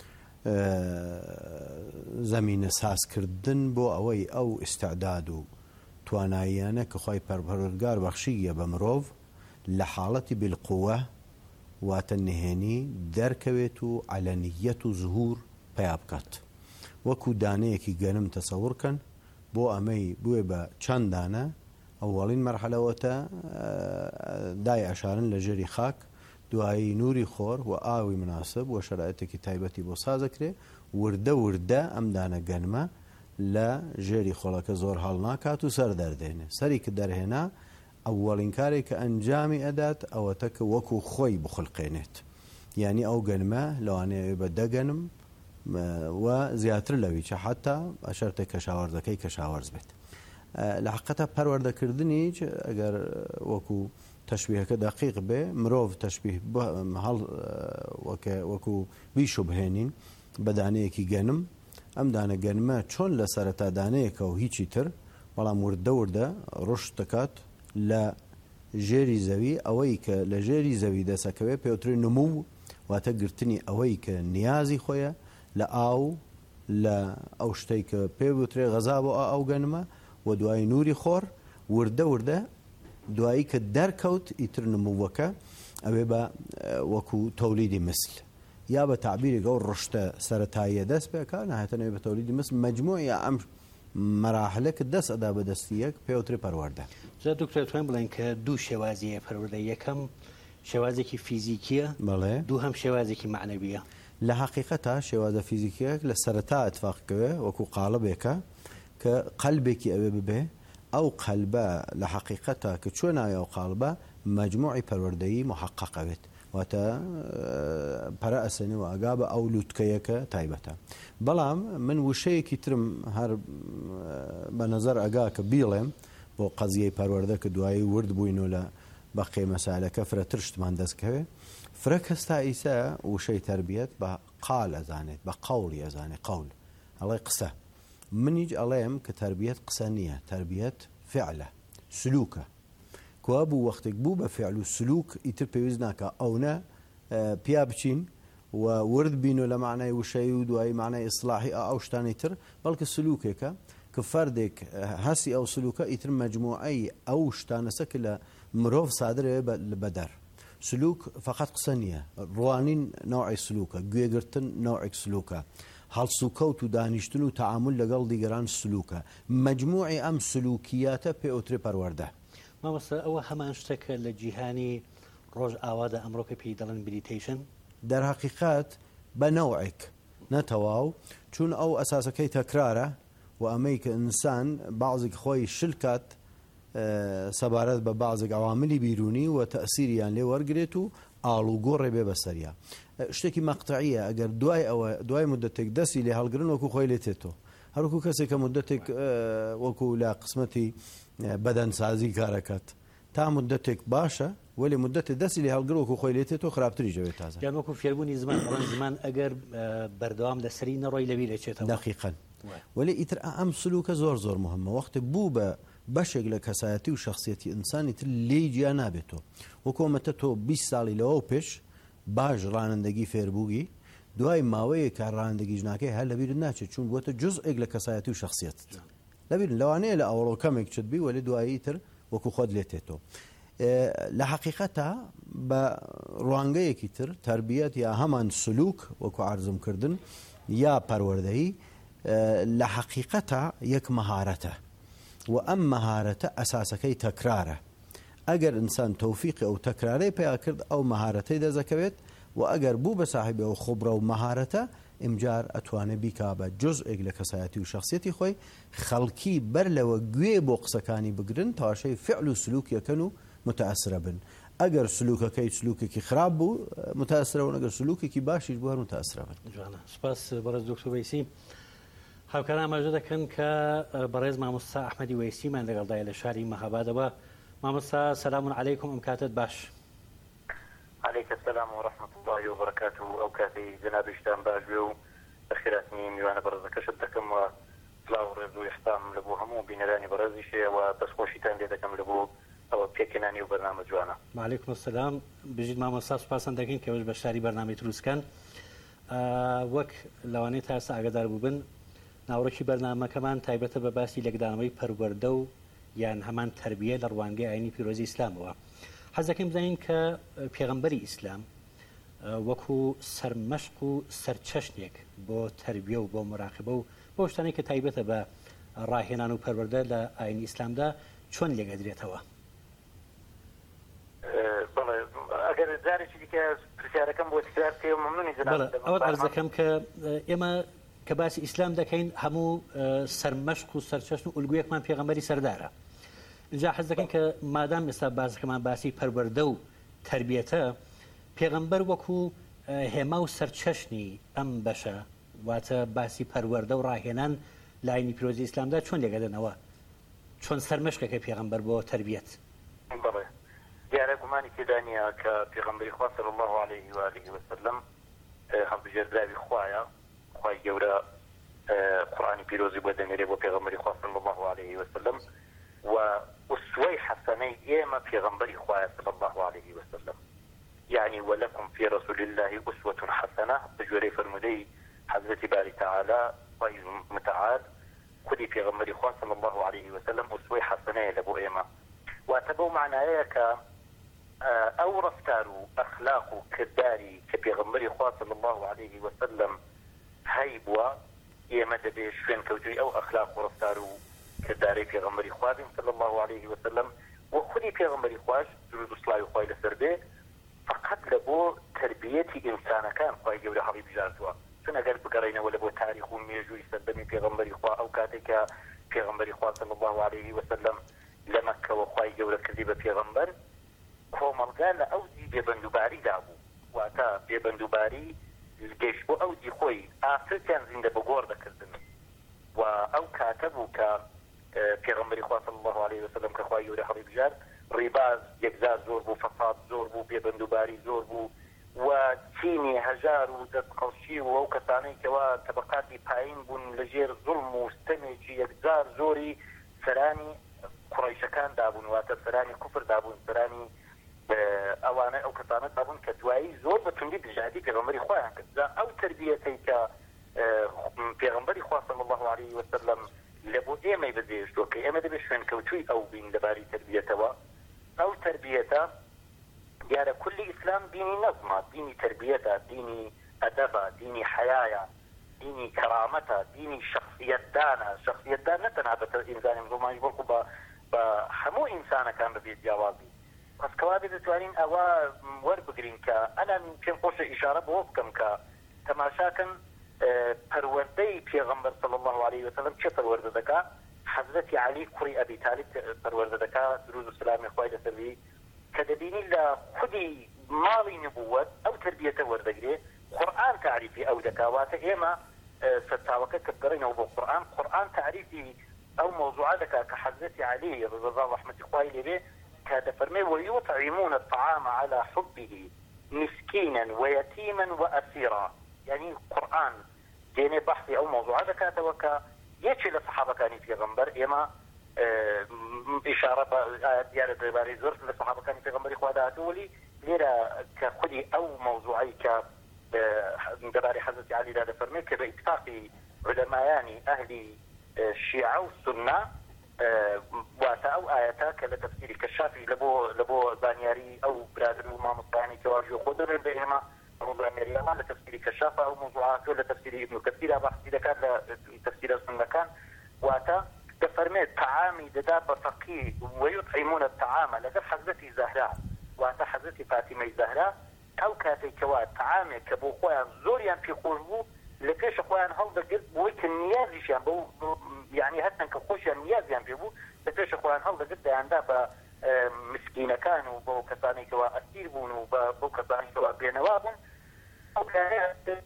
زەمینە سازکردن بۆ ئەوەی ئەو ئیستعداد و تواناییانە کە خۆی پەروەردگار بەخشیە بە مرۆڤ لە حاڵەتی بالقووە واتە نهێنی دەرکەوێت و عەلەنیەت و زهور پیا بکات وەکو دانەیەکی گەنم تەسەوڕکەن بۆ ئەمەی بوێ بە چەند دانە ئەوەڵین مەرحەلەوەتە دای ئەشارن لە ژێری خاک دوایی نوری خۆر و ئاوی مناسب و شەرائەتێکی تایبەتی بۆ سازەکرێ وردە وردە ئەم دانە گەنمە لە ژێری خۆڵەکە زۆر هەڵ ناکات و سەر دەردێنێ سەری کە دەرهێنا ئەوەڵین کارێک کە ئەنجامی ئەدات ئەوەتە کە وەکو خۆی بخڵقێنێت یعنی ئەو گەنمە لەوانەیە بە دەگەنم و زیاتر لەوی چە حتا ئەشەرتێک کەشاوەرزەکەی کەشاوەرز بێت لە حقیقەتە پەروەردەکردنیش ئەگەر وەکو تەشبیهەکە دەقیق بێ مرۆڤ تەشبیه هەڵ وەکو بیش بهێنین بە دانەیەکی گەنم ئەم دانە گەنمە چۆن لە سەرەتا دانەیەکە و هیچی تر بەڵام وردە وردە ڕشت دەکات لە ژێری زەوی ئەوەی کە لە ژێری زەوی دەسەکەوێت پێوتری نموو واتە گرتنی ئەوەی کە نیازی خۆیە لە ئاو لە ئەو شتەی کە پێ بوترێ غەزا بۆ ئەو گەنمە و دوای نوری خۆر وردە وردە دوایی کە دەرکەوت ئیتر نمووەکە ئەوێ بە وەکو تەولیدی مثل یا بە تعبیرێک ئەو ڕشتە سەرەتاییە دەست پێکا نهایەتەنەوێ بە تەولیدی مثل مەجموعی ئەم مەراحلە کە دەست ئەدا بە دەستیەک پێوترێ پەروەردە جا دکتۆر توانین بڵێن کە دوو شێوازیە پەروەردە یەکەم شێوازێکی فیزیکیە بەڵێ دوو هەم شێوازێکی معنەویە لە حەقیقەتە شێوازە فیزیکیەک لە سەرەتا ئەتفاقکەوێ وەکو قاڵبێکە کە قەلبێکی ئەوێ ببێ ئەو قەلبە لە حەقیقەتە کە چۆن ناوی ئەو قاڵبە مەجموعی پەروەردەیی محەققەوێت واتە پەرە ئەسەنی و ئاگا بە ئەو لووتکەیەکە تایبەتە بەڵام من وشەیەکی ترم هەر بە نەزەر ئەگا کە بیڵێم بۆ قەزیەی پەروەردە کە دوایی ورد بووینەوە لە بەقێ مەسالەکە فرەتر شتمان دەستکەوێ فرە کەستا ئیسا وشەی تەربیەت بە قال ئەزانێت بە قەوڵی ئەزانێت قەول ئەڵێ قسە منیج ئەڵێم کە تەربیەت قسە نییە تەربیەت فعلە سلوکە کوا بوو وەختێک بوو بە فعل و سلوک ئیتر پێویست ناکە ئەوە پیا بچین و ورد بین و لە معنای وشەی و دوایی معنای ئیسلاحی ئەو شتانی تر بەڵکە سلوکێکە کە فەردێک هەسی ئەو سلوکە ئیتر مەجموعەی ئەو شتانەسە کە لە مرۆڤ سادرەوێ بەدەر سلوک فقط قسە نییە ڕوانین نوعی سلوکە گوێگرتن نوعێک سلوکە هەڵسوکەوت و دانیشتن و تعامل لەگەڵ دیگەران سلوکە مەجموعی ئەم سلوکیاتە پێوترێ پەروەردە مامۆستا ئەوە هەمان شتێکە لە جیهانی ڕۆژ ئاوادا ئەمڕۆکە پێی دەڵێن مدیتیشن دەرحەقیقات بە نەوعێک نەتەواو چون ئەو ئەساسەکەی تەکرارە و ئەمەی کە ئینسان بەعزێک خۆی شلکات سەبارەت بە بەعزێک عواملی بیرونی و تەئسیریان لێ وەرگێت و ئاڵوگۆڕێ بێ بەسەریا شتێکی مەقتەعیە ئەگەر دوای ئەوە دوای مدەتێک دەستی لێ هەڵگرن وەکو خۆی لێ تێتەوە هەروکو کەسێک کە مدەتێک وەکو لە قسمەتی بەدەنسازی کارەکەت تا مدەتێک باشە وەلی مدەتێک دەستی لێ هەڵگر وەکو خۆی لێ تێتەوە خراپتری ژەوێت تازە یان وەکو فێربوونی زمان بەڵام زمان ئەگەر بەردەوام لەسەری نەڕۆی لەبیر دەچێتەوە دەقیقەن وەلی ئیتر ئەم سلوکە زۆر زۆر مهمە وەختێک بوو بە بەشێک لە کەسایەتی و شخصیەتی ئینسانی تر لێی گیا نابێتەوە وەکۆمەتە تۆ بیست ساڵی لەوە پێش باش ڕانندگی فێربووگی دوای ماوەیە کە ڕانندگی ژناکەی هەر لەبیرت ناچێت چون بۆتە جزئێک لە کەسایەتی و شخصیەت لەبیر لەوانەیە لە ئەوڕۆ کەمێک چت بی وەلی دوایی تر وەکو خۆت لێ تێتەوە لە حەقیقەتە بە ڕوانگەیەکی تر تەربیەت یا هەمان سلوک وەکو عەرزمکردن یا پەروەردەیی لە حەقیقەتە یەک مەهارەتە و ئەم مەهارەتە ئەساسەکەی تەکرارە. ئەگەر ئینسان تەوفیقی ئەو تەکرارەی پێیا کرد ئەو مەهارەتەی دەزەکەوێت و ئەگەر بوو بە ساحیبی ئەو خوبرە و مەهارەتە ئیمجار ئەتوانێت بیکا بە جزئێک لە کەسایەتی و شخصیەتی خۆی خەڵکی بەر لەوە گوێ بۆ قسەکانی بگرن تاشەی فعل و سلووکیەکەن و متەئەسرە بن. ئەگەر سلووکەکەی سلووکێکی خراپ بوو متەئەسرە بوون، ئەگەر سلووکێکی باشیش بوو هەر متەئەسرە بن. سپاس بەڕێز دکتۆر وەیسی. هاوکاران ئاماژە دەکەن کە بەڕێز مامۆستا ئەحمەدی وەیسیمان لەگەڵدایە لە شاری مەهابادەوە. مامۆستا سەلام عەلەیکم، ئەم کاتت باش. عليك السلام ورحمة الله وبركاته. أو كاتي جناب إشتام باجو أخيراتني ميوانا برزك شدكم وطلاو رزو يحتام لبو همو بينراني برزي شيء وتسخوشيتان لدكم لبو أو بيكناني وبرنامج وانا. وعليكم السلام. بجد ما مصاص باسن دكين كوش بشاري برنامج روسكان. أه وك لواني تاسع قدر بوبن ناورشي برنامج كمان تايبته بباسي لقدامي پروردو يعني همان تربية لروانجي عيني في روزي إسلام هو. حەزەکەم بزانین کە پێغەمبەری ئیسلام وەکو سەرمەشق و سەرچەشنێک بۆ تەربیە و بۆ مراقبە و بۆ شتانێک کە تایبەتە بە ڕاهێنان و پەروەردە لە ئاینی ئیسلامدا چۆن لێگەدرێتەوە؟ بەڵێ ئەگەر جارێکی دیکە پرسیارەکەم بۆ تکرار پێ مەمنونی جەناب. ئەوەت عەرز دەکەم کە ئێمە کە باسی ئیسلام دەکەین هەموو سەرمەشق و سەرچەشن و ئولگویەکمان پێغەمبەری سەردارە. جا حەز دەکەن کە مادام ئێستا باسەکەمان باسی پەروەردە و تربیەتە، پێغەمبەر وەکو هێما و سەرچەشنی ئەم بەشە واتە باسی پەروەردە و ڕاهێنان لە ئاینی پیرۆزی ئیسلامدا چۆن لێگەدەنەوە؟ چۆن سەرمەشقەکە پێغەمبەر بۆ تربیەت؟ بەڵێ دیارە گومانی تێدا نییە کە پێغەمبەری خوا صلی الله علیه و آله وسلم هەڵبژێردراوی خوایە، خوای گەورە قورئانی پیرۆزی بۆ دەنێرێ بۆ پێغەمبەری خوا صلی الله علیه وسلم و أسوة حسنة إيما في غنبري خواه صلى الله عليه وسلم. يعني ولكم في رسول الله أسوة حسنة بجوري فرمدي حضرة باري تعالى طيب متعال خذي في غنبري خواه صلى الله عليه وسلم أسوة حسنة لبو إيما واتبو معنى إياك أو رفتارو أخلاقو كداري كبي غنبري خواه صلى الله عليه وسلم هايبوا إيما دبي شوين كوجوي أو أخلاقو رفتارو كداري في غمري خواه صلى الله عليه وسلم وخذي في غمري خواه درود صلاة وخواه لسربه فقط لبو تربيتي إنسان كان خواه جوري حبيب جارتوا سنة قال بقرينا ولا بو تاريخ وميجو يسدمي في غمري خواه أو كاتك في غمري خواه صلى الله عليه وسلم لمكة وخواه جوري كذبة في غمبر هو ملقال أودي ببندوباري دابو واتا ببندوباري الجيش بو أودي خوي آخر كان زند بقور دكردن وأو كاتبو ك پێغەمبەری خوا صلی الله عليه وسلم کە خوای گەورە حەبیب جار ڕیباز یەکجار زۆر بوو، فەساد زۆر بوو، بێبەندوباری زۆر بوو و چینی هەژار و دەستخەڵشی و ئەو کەسانەی کەوا تەبەقاتی پایین بوون لەژێر زوڵم و ستەمێکی یەکجار زۆری سەرانی قوڕەیشەکان دابوون، واتە سەرانی کوفر دابوون، سەرانی ئەوانە ئەو کەسانە دابوون کە دوایی زۆر بە توندی دژادی پێغەمبەری خوایان کرد. ئەو تەربیەتەی کە پێغەمبەری خوا صلی الله عليه وسلم لبو إيما يبديشتو كي إيما دبي شوين كوتوي أو بين لباري تربيتها أو تربيتها ديارة كل إسلام ديني نظمة، ديني تربيتها، ديني أدبها، ديني حيايا، ديني كرامتها، ديني شخصية دانا شخصية دانا نتنابت الإنسان من ما يقولكوا بحمو إنسان كان ببيت جوابي بس كوابي بتوانين أوا وربقرين كا أنا ممكن قوش إشارة بوفكم كا تماشاكن پەروەردەی پێغەمبەر صلی الله عليه وسلم چه پەروەردە دەکا؟ حەزرەتی عەلی کوڕی ئەبی تالیب پەروەردە دەکا درود و سلامی خوای لەسەر کە دەبینی لە خودی ماڵی نبووەت ئەو تربیەتە وەردەگرێ. قورئان تعریفی ئەو دەکا، واتە ئێمە سەرچاوەکە کە بگەڕێنەوە بۆ قورئان، قورئان تعریفی ئەو مەوضوعە دەکا کە حەزرەتی عەلی رضی الله ڕەحمەتی خوای لێبێ کە دەفەرمێ ويطعمون الطعام على حبه مسكينا ويتيما وأسيرا. يعني قرآن ديني بحثي أو موضوع ذكاته وكا يتشي لصحابة كاني في غنبر إما اه إشارة ديارة غيباري زرت لصحابة كاني في غنبر إخواداته ولي ليرا كخدي أو موضوعي ك دباري حضرت علي دادا فرميك بإتفاق علماء أهل الشيعة والسنة اه واتا أو آياتك لتفسير كشافي لبو لبو بانياري أو برادر الإمام الطاني كواجه خضر بهما موضوع مريم لتفسير كشافة أو موضوعات لتفسير ابن كثير بحثي كان لتفسير السنة كان واتا دفرميت طعامي ددا بفقيه ويطعمون الطعام لقد حضرتي زهراء واتا حضرتي فاطمه زهراء او كاتي كوا طعامي كبو خوان زوريان في قلبو لكيش خوان هل دقل بويك النيازي شان بو يعني حتى كخوش النيازي يعني بو لكيش خوان هل دقل دا عندا مسكينة كانوا بو كساني كوا أسير بون وبو كساني كوا بينوابون او كانت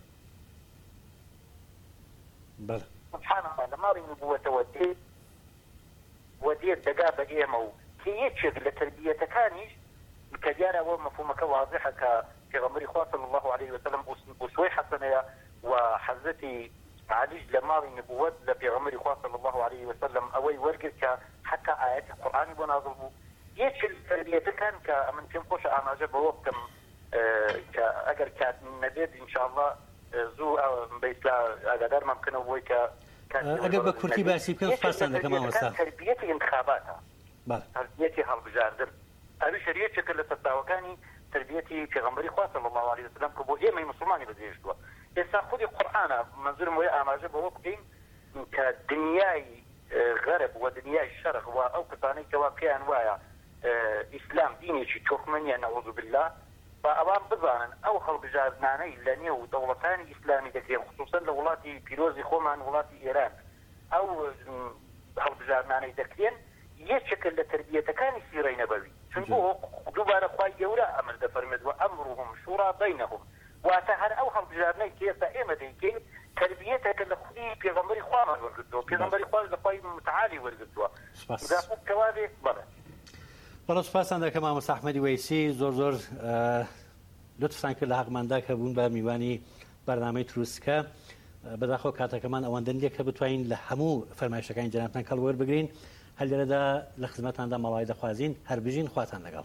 بله سبحان الله لما ري نبوة ودي ودي الدقابة إيمو كي يتشغل لتربية كانيش كجارة ومفهومك واضحة كغمري خواه صلى الله عليه وسلم أسوي حسنة وحزتي عليش لما ري نبوة لبغمري خواه صلى الله عليه وسلم أوي ورقر حتى آيات القرآن بناظره يتشغل لتربية كان كمن تنقش أعماجة بوقتم كأجر كانت نبيد إن شاء الله زو بيسلا أقدر ممكن أبوي ك أجر بكرتي باسي بكل فاصلة كمان وسام تربيتي انتخاباتها بله تربيتي هالبجاردر أبي شريعة شكل التداوكاني تربيتي في غمري خواه صلى الله عليه وسلم كبو إيه ما مسلماني بديش دوا إذا خذي القرآن منظور مويا أماجب ووقتين كدنياي غرب ودنياي الشرق وأو كتاني كوا كيان وايا إسلام ديني شي تركمانيا نعوذ بالله فأوان بزانا أو خلق جارناني لانية ودولتان إسلامي دكرين خصوصا لولاتي بيروزي خومان ولاتي إيران أو خلق جارناني دكرين يشكل لتربية كان يصيرين نبوي شنبو دوبارة خواهي يولا أمر دفرمد وأمرهم شورى بينهم واتهر أو خلق جارناني كيسا إيمدي كي تربيتك لخذي في غمري خوامان ورقدوا في غمري خواهي لخواهي متعالي ورقدوا إذا قد كوابي بلا بەڵام سوپاسان دەکەم مامۆستا ئەحمەدی وەیسی زۆر زۆر لطفتان کرد لە حەقماندا کە بوون بە میوانی بەرنامەی تروسکە بەداخەوە کاتەکەمان ئەوەندە نییە کە بتوانین لە هەموو فەرمایشەکانی جەنابتان کەڵوەربگرین هەر لێرەدا لە خزمەتاندا مەڵای دەخوازین هەر بژین خواتان لەگەڵ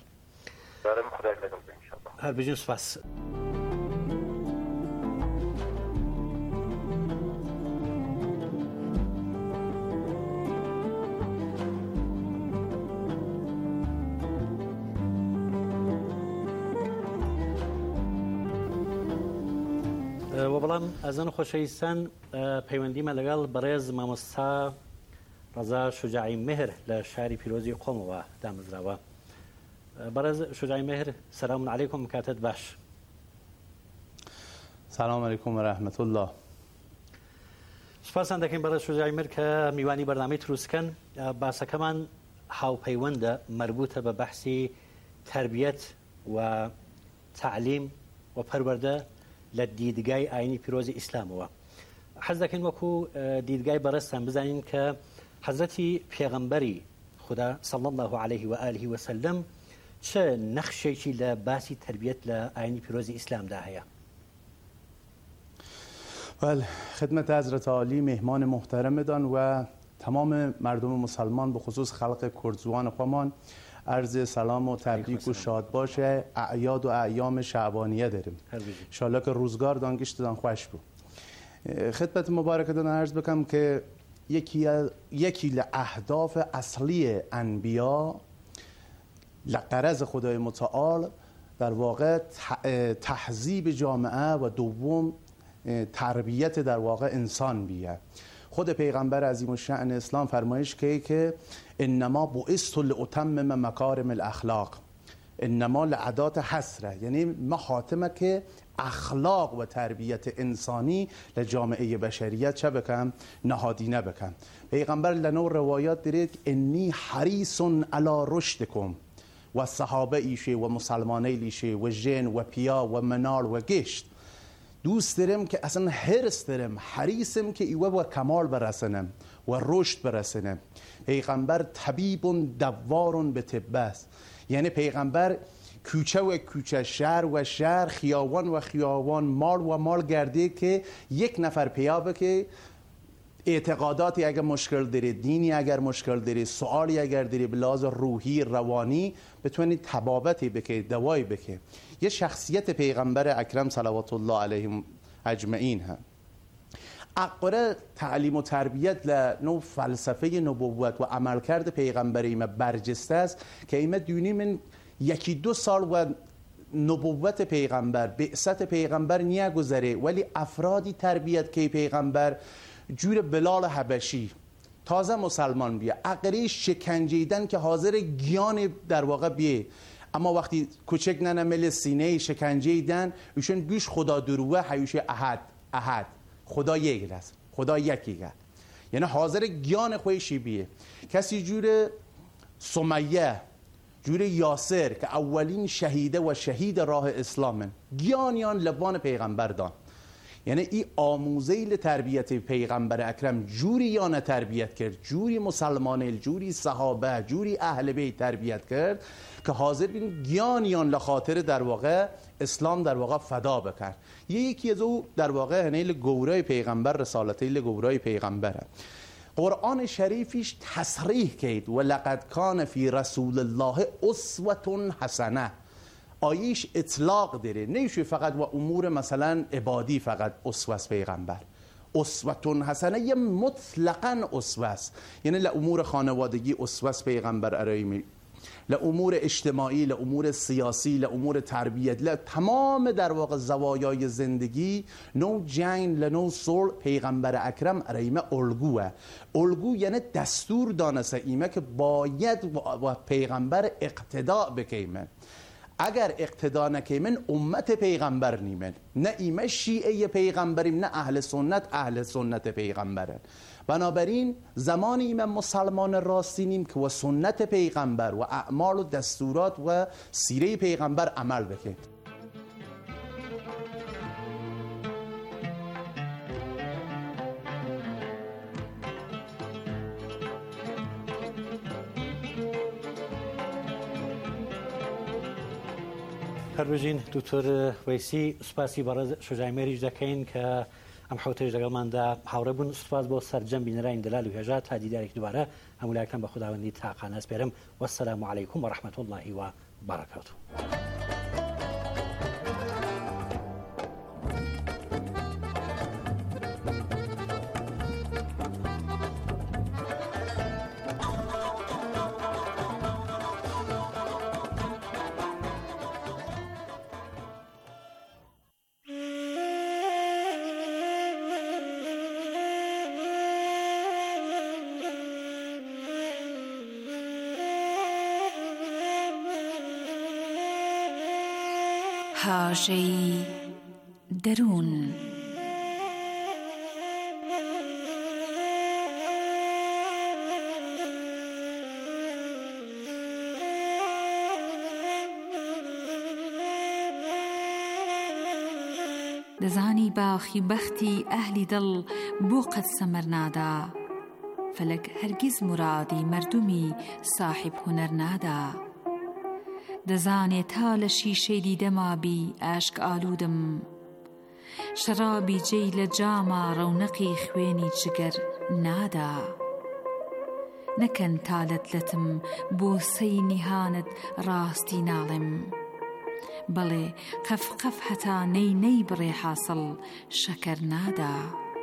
هەر بژین سوپاس. وەڵام ئەزان و خۆشەویستان پەیوەندیمە لەگەڵ بەڕێز مامۆستا ڕەزا شوجاعی مهر لە شاری پیرۆزی قۆمەوە دامەزراوە. بەڕێز شوجاعی مهر سەلام عەلەیکوم کاتت باش. سلام علیکم و رحمت الله. سوپاسان دەکەین بەڕێز شوجاعی مهر کە میوانی بەرنامەی تروسکەن. باسەکەمان هاوپەیوەندە مربوطە بە بەحسی تربیەت و تعلیم و پەروەردە لە دیدگای ئاینی پیرۆزی ئیسلامەوە. حەز دەکەین وەکو دیدگای بەڕێستان بزانین کە حەزرەتی پێغەمبەری خوددا صلی الله عليه و آله وسلم چه نەخشێکی لە باسی تربیەت لە ئاینی پیرۆزی ئیسلامدا هەیە؟ بله، خدمت حضرت عالی مهمان محترمتان و تمام مردم مسلمان به خصوص خلق کردزوان خودمان عرض سلام و تبریک و شاد باشه. اعیاد و ایام شعبانیه داریم انشالله که روزگار دانگشت دان خوش بود. خدمت مبارکتان عرض بکنم که یکی یکی ل اهداف اصلی انبیا لغرض خدای متعال در واقع تهذیب جامعه و دوم تربیت در واقع انسان بیه. خود پیغمبر عظیم الشأن اسلام فرمایش که که انما بعثت لاتمم مکارم الاخلاق، انما لعدات حسره، یعنی ما خاتمه که اخلاق و تربیت انسانی لجامعه بشریت چه بکن؟ نهادینه بکن. پیغمبر لنو روایات دارید انی حریص علی رشدکم و صحابه ایشه و مسلمانه لیشه و جن و پیا و منال و گشت. دوست دارم که اصلا حرص دارم، حریصم که ایوه و کمال برسنم و رشد برسنم. پیغمبر طبیب دوار به طب است، یعنی پیغمبر کوچه و کوچه، شهر و شهر، خیابان و خیابان، مال و مال گرده که یک نفر پیابه که اعتقاداتی اگر مشکل داره، دینی اگر مشکل داره، سوالی اگر داره به لحاظ روحی روانی بتونید تبابتی بکه، دوایی بکه. یه شخصیت پیغمبر اکرم صلوات الله علیه اجمعین هم اقره تعلیم و تربیت لنو فلسفه نبوت و عملکرد پیغمبر ایمه برجسته است که ایمه دونی من یکی دو سال و نبوت پیغمبر، بعثت پیغمبر نیه گذره، ولی افرادی تربیت که پیغمبر جور بلال حبشی تازه مسلمان بیه عقری شکنجیدن که حاضر گیان در واقع بیه، اما وقتی کوچک ننمل سینه شکنجیدن ایشون گوش خدا دروه حیوش احد احد خدا یک است، خدا یکیه، یعنی حاضر گیان خویشی بیه. کسی جور سمیه، جور یاسر که اولین شهیده و شهید راه اسلامن، گیانیان لبان پیغمبر دان. یعنی این آموزه لتربیت پیغمبر اکرم جوری یانه تربیت کرد، جوری مسلمانه، جوری صحابه، جوری اهل بیت تربیت کرد که حاضر بین گیانیان لخاطر در واقع اسلام در واقع فدا بکرد. یکی از او در واقع هنیل گورای پیغمبر، رسالتیل گورای پیغمبره. قرآن شریفیش تصریح کرد و لقد کان فی رسول الله اسوة حسنه. آیش اطلاق داره، نمیشه فقط و امور مثلا عبادی فقط اسوه پیغمبر. اسوة حسنه یه مطلقاً اسوه است، یعنی لامور خانوادگی اسوه پیغمبر ارائه، لامور اجتماعی، لامور سیاسی، لامور تربیت، ل تمام در واقع زوایای زندگی، نو جنگ لنو صلح پیغمبر اکرم ارائه الگوه. الگو یعنی دستور دانسته ایمه که باید و پیغمبر اقتداء بکیمن. اگر اقتدا نکیمن امت پیغمبر نیمن، نه ایمه شیعه پیغمبریم نه اهل سنت اهل سنت پیغمبرن. بنابراین زمان ایمه مسلمان راستینیم که و سنت پیغمبر و اعمال و دستورات و سیره پیغمبر عمل بکنیم. هەروژین دوکتۆر وەیسی سوپاسی بەڕێز شوجایمێریش دەکەین کە ئەم حوتەش لەگەڵماندا هاوڕێ بوون. سوپاس بۆ سەرجەم بینەرانی دەلال و هێژا تا دیدارێک دوبارە هەموو لایەکان بە خوداوەندی تاقانە ئەسپێرم. وەسەلام عەلەیکوم وەڕەحمەت اللهی وبەرەکاتوه. هاژەی دەروون. دەزانی باخی بەختی ئەهلی دڵ بۆ قەت سەمەر نادا، فەلەک هەرگیز مرادی مردمی صاحب هونەر نادا. دەزانێت تا لە شیشەی دیدەمابی ئاشک ئالوودم، شەرابی جێی لە جاما ڕەونەقی خوێنی جگەر نادا. نەکەن تالەتلەتم بۆ سەی نیهانت ڕاستی ناڵێم، بەڵێ قەف قەف هەتا نەی نەی بڕێ حاصڵ شەکەر نادا.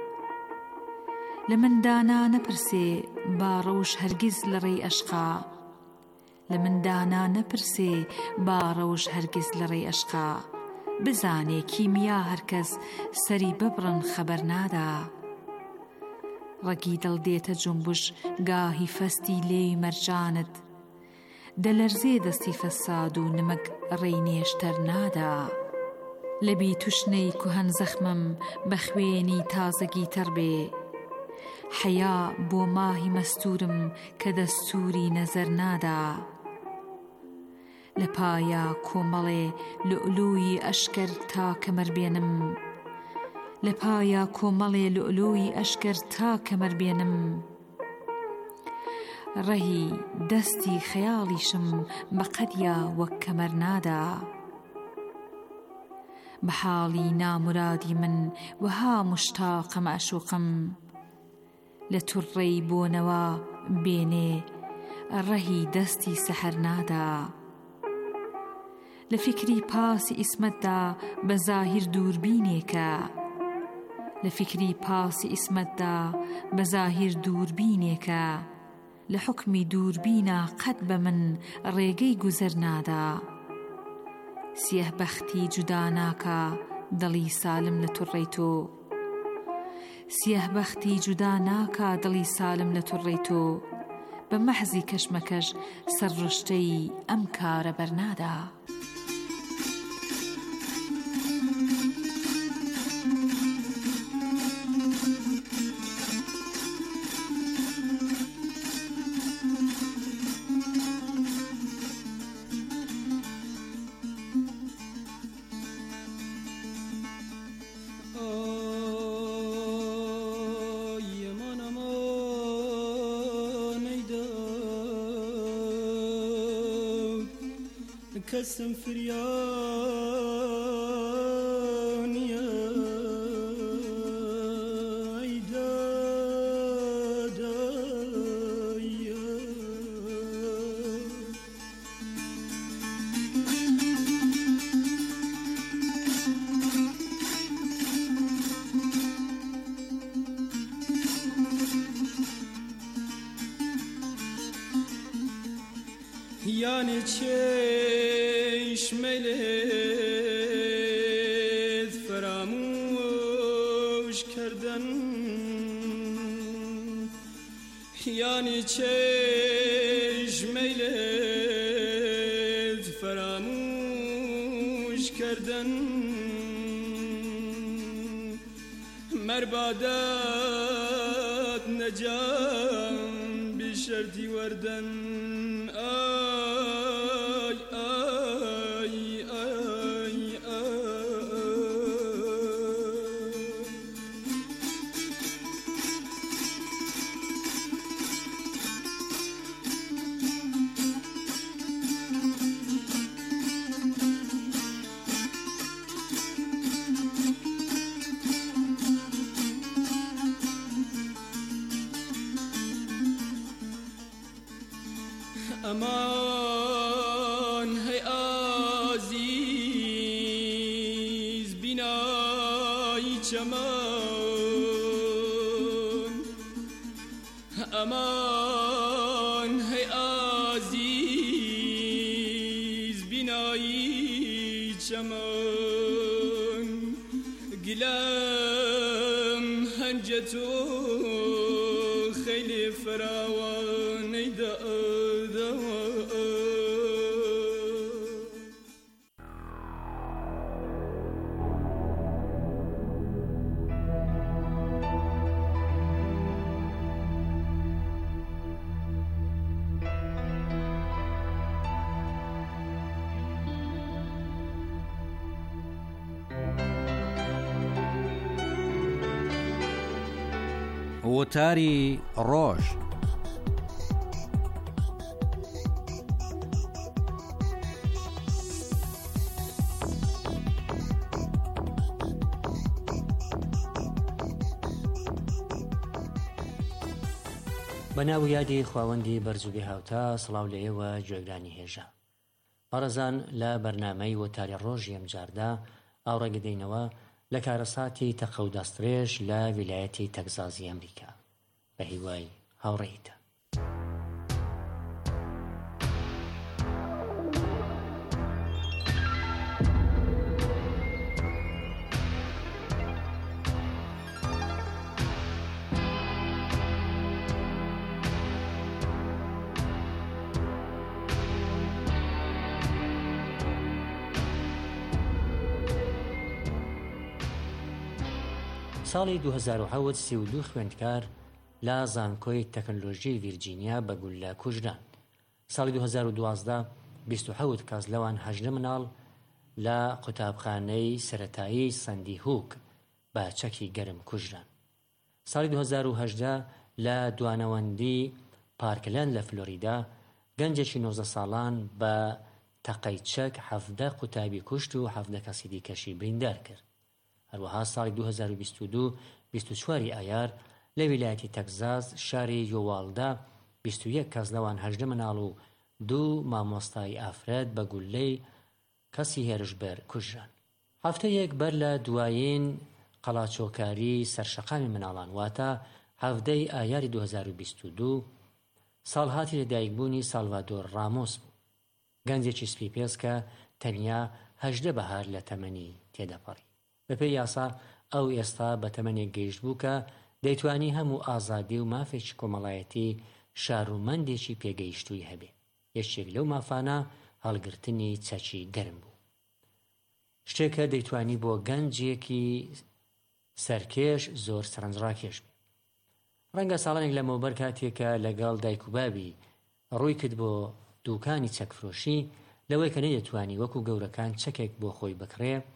لە مندانا نەپرسێ باڕەوش هەرگیز لە ڕێی ئەشقا، لە مندانا نەپرسێ باڕەوش هەرگیز لە ڕێی ئەشقا. بزانێ کیمیا هەرکەس سەری ببڕن خەبەر نادا. ڕەگی دڵ دێتە جومبش گاهی فەستی لێی مەرجانت، دەلەرزێ دەستی فەساد و نمەک ڕێی نێشتەر نادا. لەبی توشنەی کوهەن زەخمم بە خوێنی تازەگی تەڕ بێ، حەیا بۆ ماهی مەستورم کە دەستوری نەزەر نادا. لە پایە کۆمەڵێ لؤلووی ئەشکەر تا کەمەر بێنم، لە پایە کۆمەڵێ لؤلووی ئەشکەر تا کەمەر بێنم. ڕەهی دەستی خەیاڵیشم بە قەدیا وەک کەمەر نادا. بە حاڵی نامورادی من وەها مشتاقم ئەشوقم، لە توڕەی بۆنەوە بێنێ ڕەهی دەستی سەحەر نادا. لە فکری پاسی ئیسمەتدا بە زاهیر دووربینێکە، لە فکری پاسی ئیسمەتدا بە زاهیر دووربینێکە. لە حکمی دووربینە قەت بە من ڕێگەی گوزەر نادا. سیەه بەختی جودا ناکە دڵی سالم لە توڕەی تۆ، سیاه بەختی جودا ناکا دڵی سالم لە توڕەی تۆ بە مەحزی کەشمەکەش سەرڕشتەی ئەم کارە بەرنادا. کەسم فریانیە ئەیدادایە یعنی چه ملت فراموش کردن یعنی چشم ملت فراموش کردن مربادات نجام بی شرطی وردن امان هی عزیز بینایی چمان امان هی عزیز بینایی چمان گلم هنجتو خیلی فراوانی دا وتاری ڕۆژ. بەناو یادی خواوەندی بەرزوبی هاوتا سڵاو لە ئێوە گوێگرانی هێژە. بەڕێزان لە بەرنامەی وتاری ڕۆژی ئەم جاردا ئاوڕێگە دەینەوە لە کارەساتی تەقە و دەستڕێژ لە ویلایەتی تەگزازی ئەمریکا بە هیوای هاوڕێیتە. ساڵی دوو هەزار و حەوت سی و دوو خوێندکار لە زانکۆی تەکنۆلۆژی ڤیرجینیا بە گولە کوژران. ساڵی دوو هەزار و دوازدە بیست و حەوت کەس لەوان هەژدە مناڵ لە قوتابخانەی سەرەتایی سەندی هوک بە چەکی گەرم کوژران. ساڵی دوو هەزار و هەژدە لە دوانەوەندی پارکلەند لە فلۆریدا گەنجێکی نۆزدە ساڵان بە تەقەی چەک حەفدە قوتابی کوشت و حەفدە کەسی دیکەشی بریندار کرد. هەروەها ساڵی دوو هەزار و بیست و دوو بیست و چواری ئایار لە ویلایەتی تەگزاس شاری یۆوالدا بیست و یەک کەس لەوان هەژدە مناڵ و دوو مامۆستای ئافرەت بە گولەی کەسی هێرشبەر کوژران. هەفتەیەک بەر لە دوایین قەڵاچۆکاری سەرشەقامی مناڵان واتە هەفتەی ئایاری دوو هەزار و بیست و دوو ساڵهاتی لەدایکبوونی سالڤادۆر ڕامۆس بوو. گەنجێکی سپی پێست کە تەنیا هەژدە بەهار لە تەمەنی تێدەپەڕی. بەپێی یاسا ئەو ئێستا بە تەمەنێک گەیشت بوو کە دەیتوانی هەموو ئازادی و مافێکی کۆمەڵایەتی شارومەندێکی پێگەیشتووی هەبێ. یەکێک لەو مافانە هەڵگرتنی چەکی گەرم بوو، شتێکە دەیتوانی بۆ گەنجێکی سەرکێش زۆر سەرنجڕاکێش بێ. ڕەنگە ساڵانێک لەمەوبەر کاتێکە لەگەڵ دایک و بابی ڕووی کرد بۆ دووکانی چەکفرۆشی، لەوەی کە نەیەتوانی وەکو گەورەکان چەکێک بۆ خۆی بکڕێ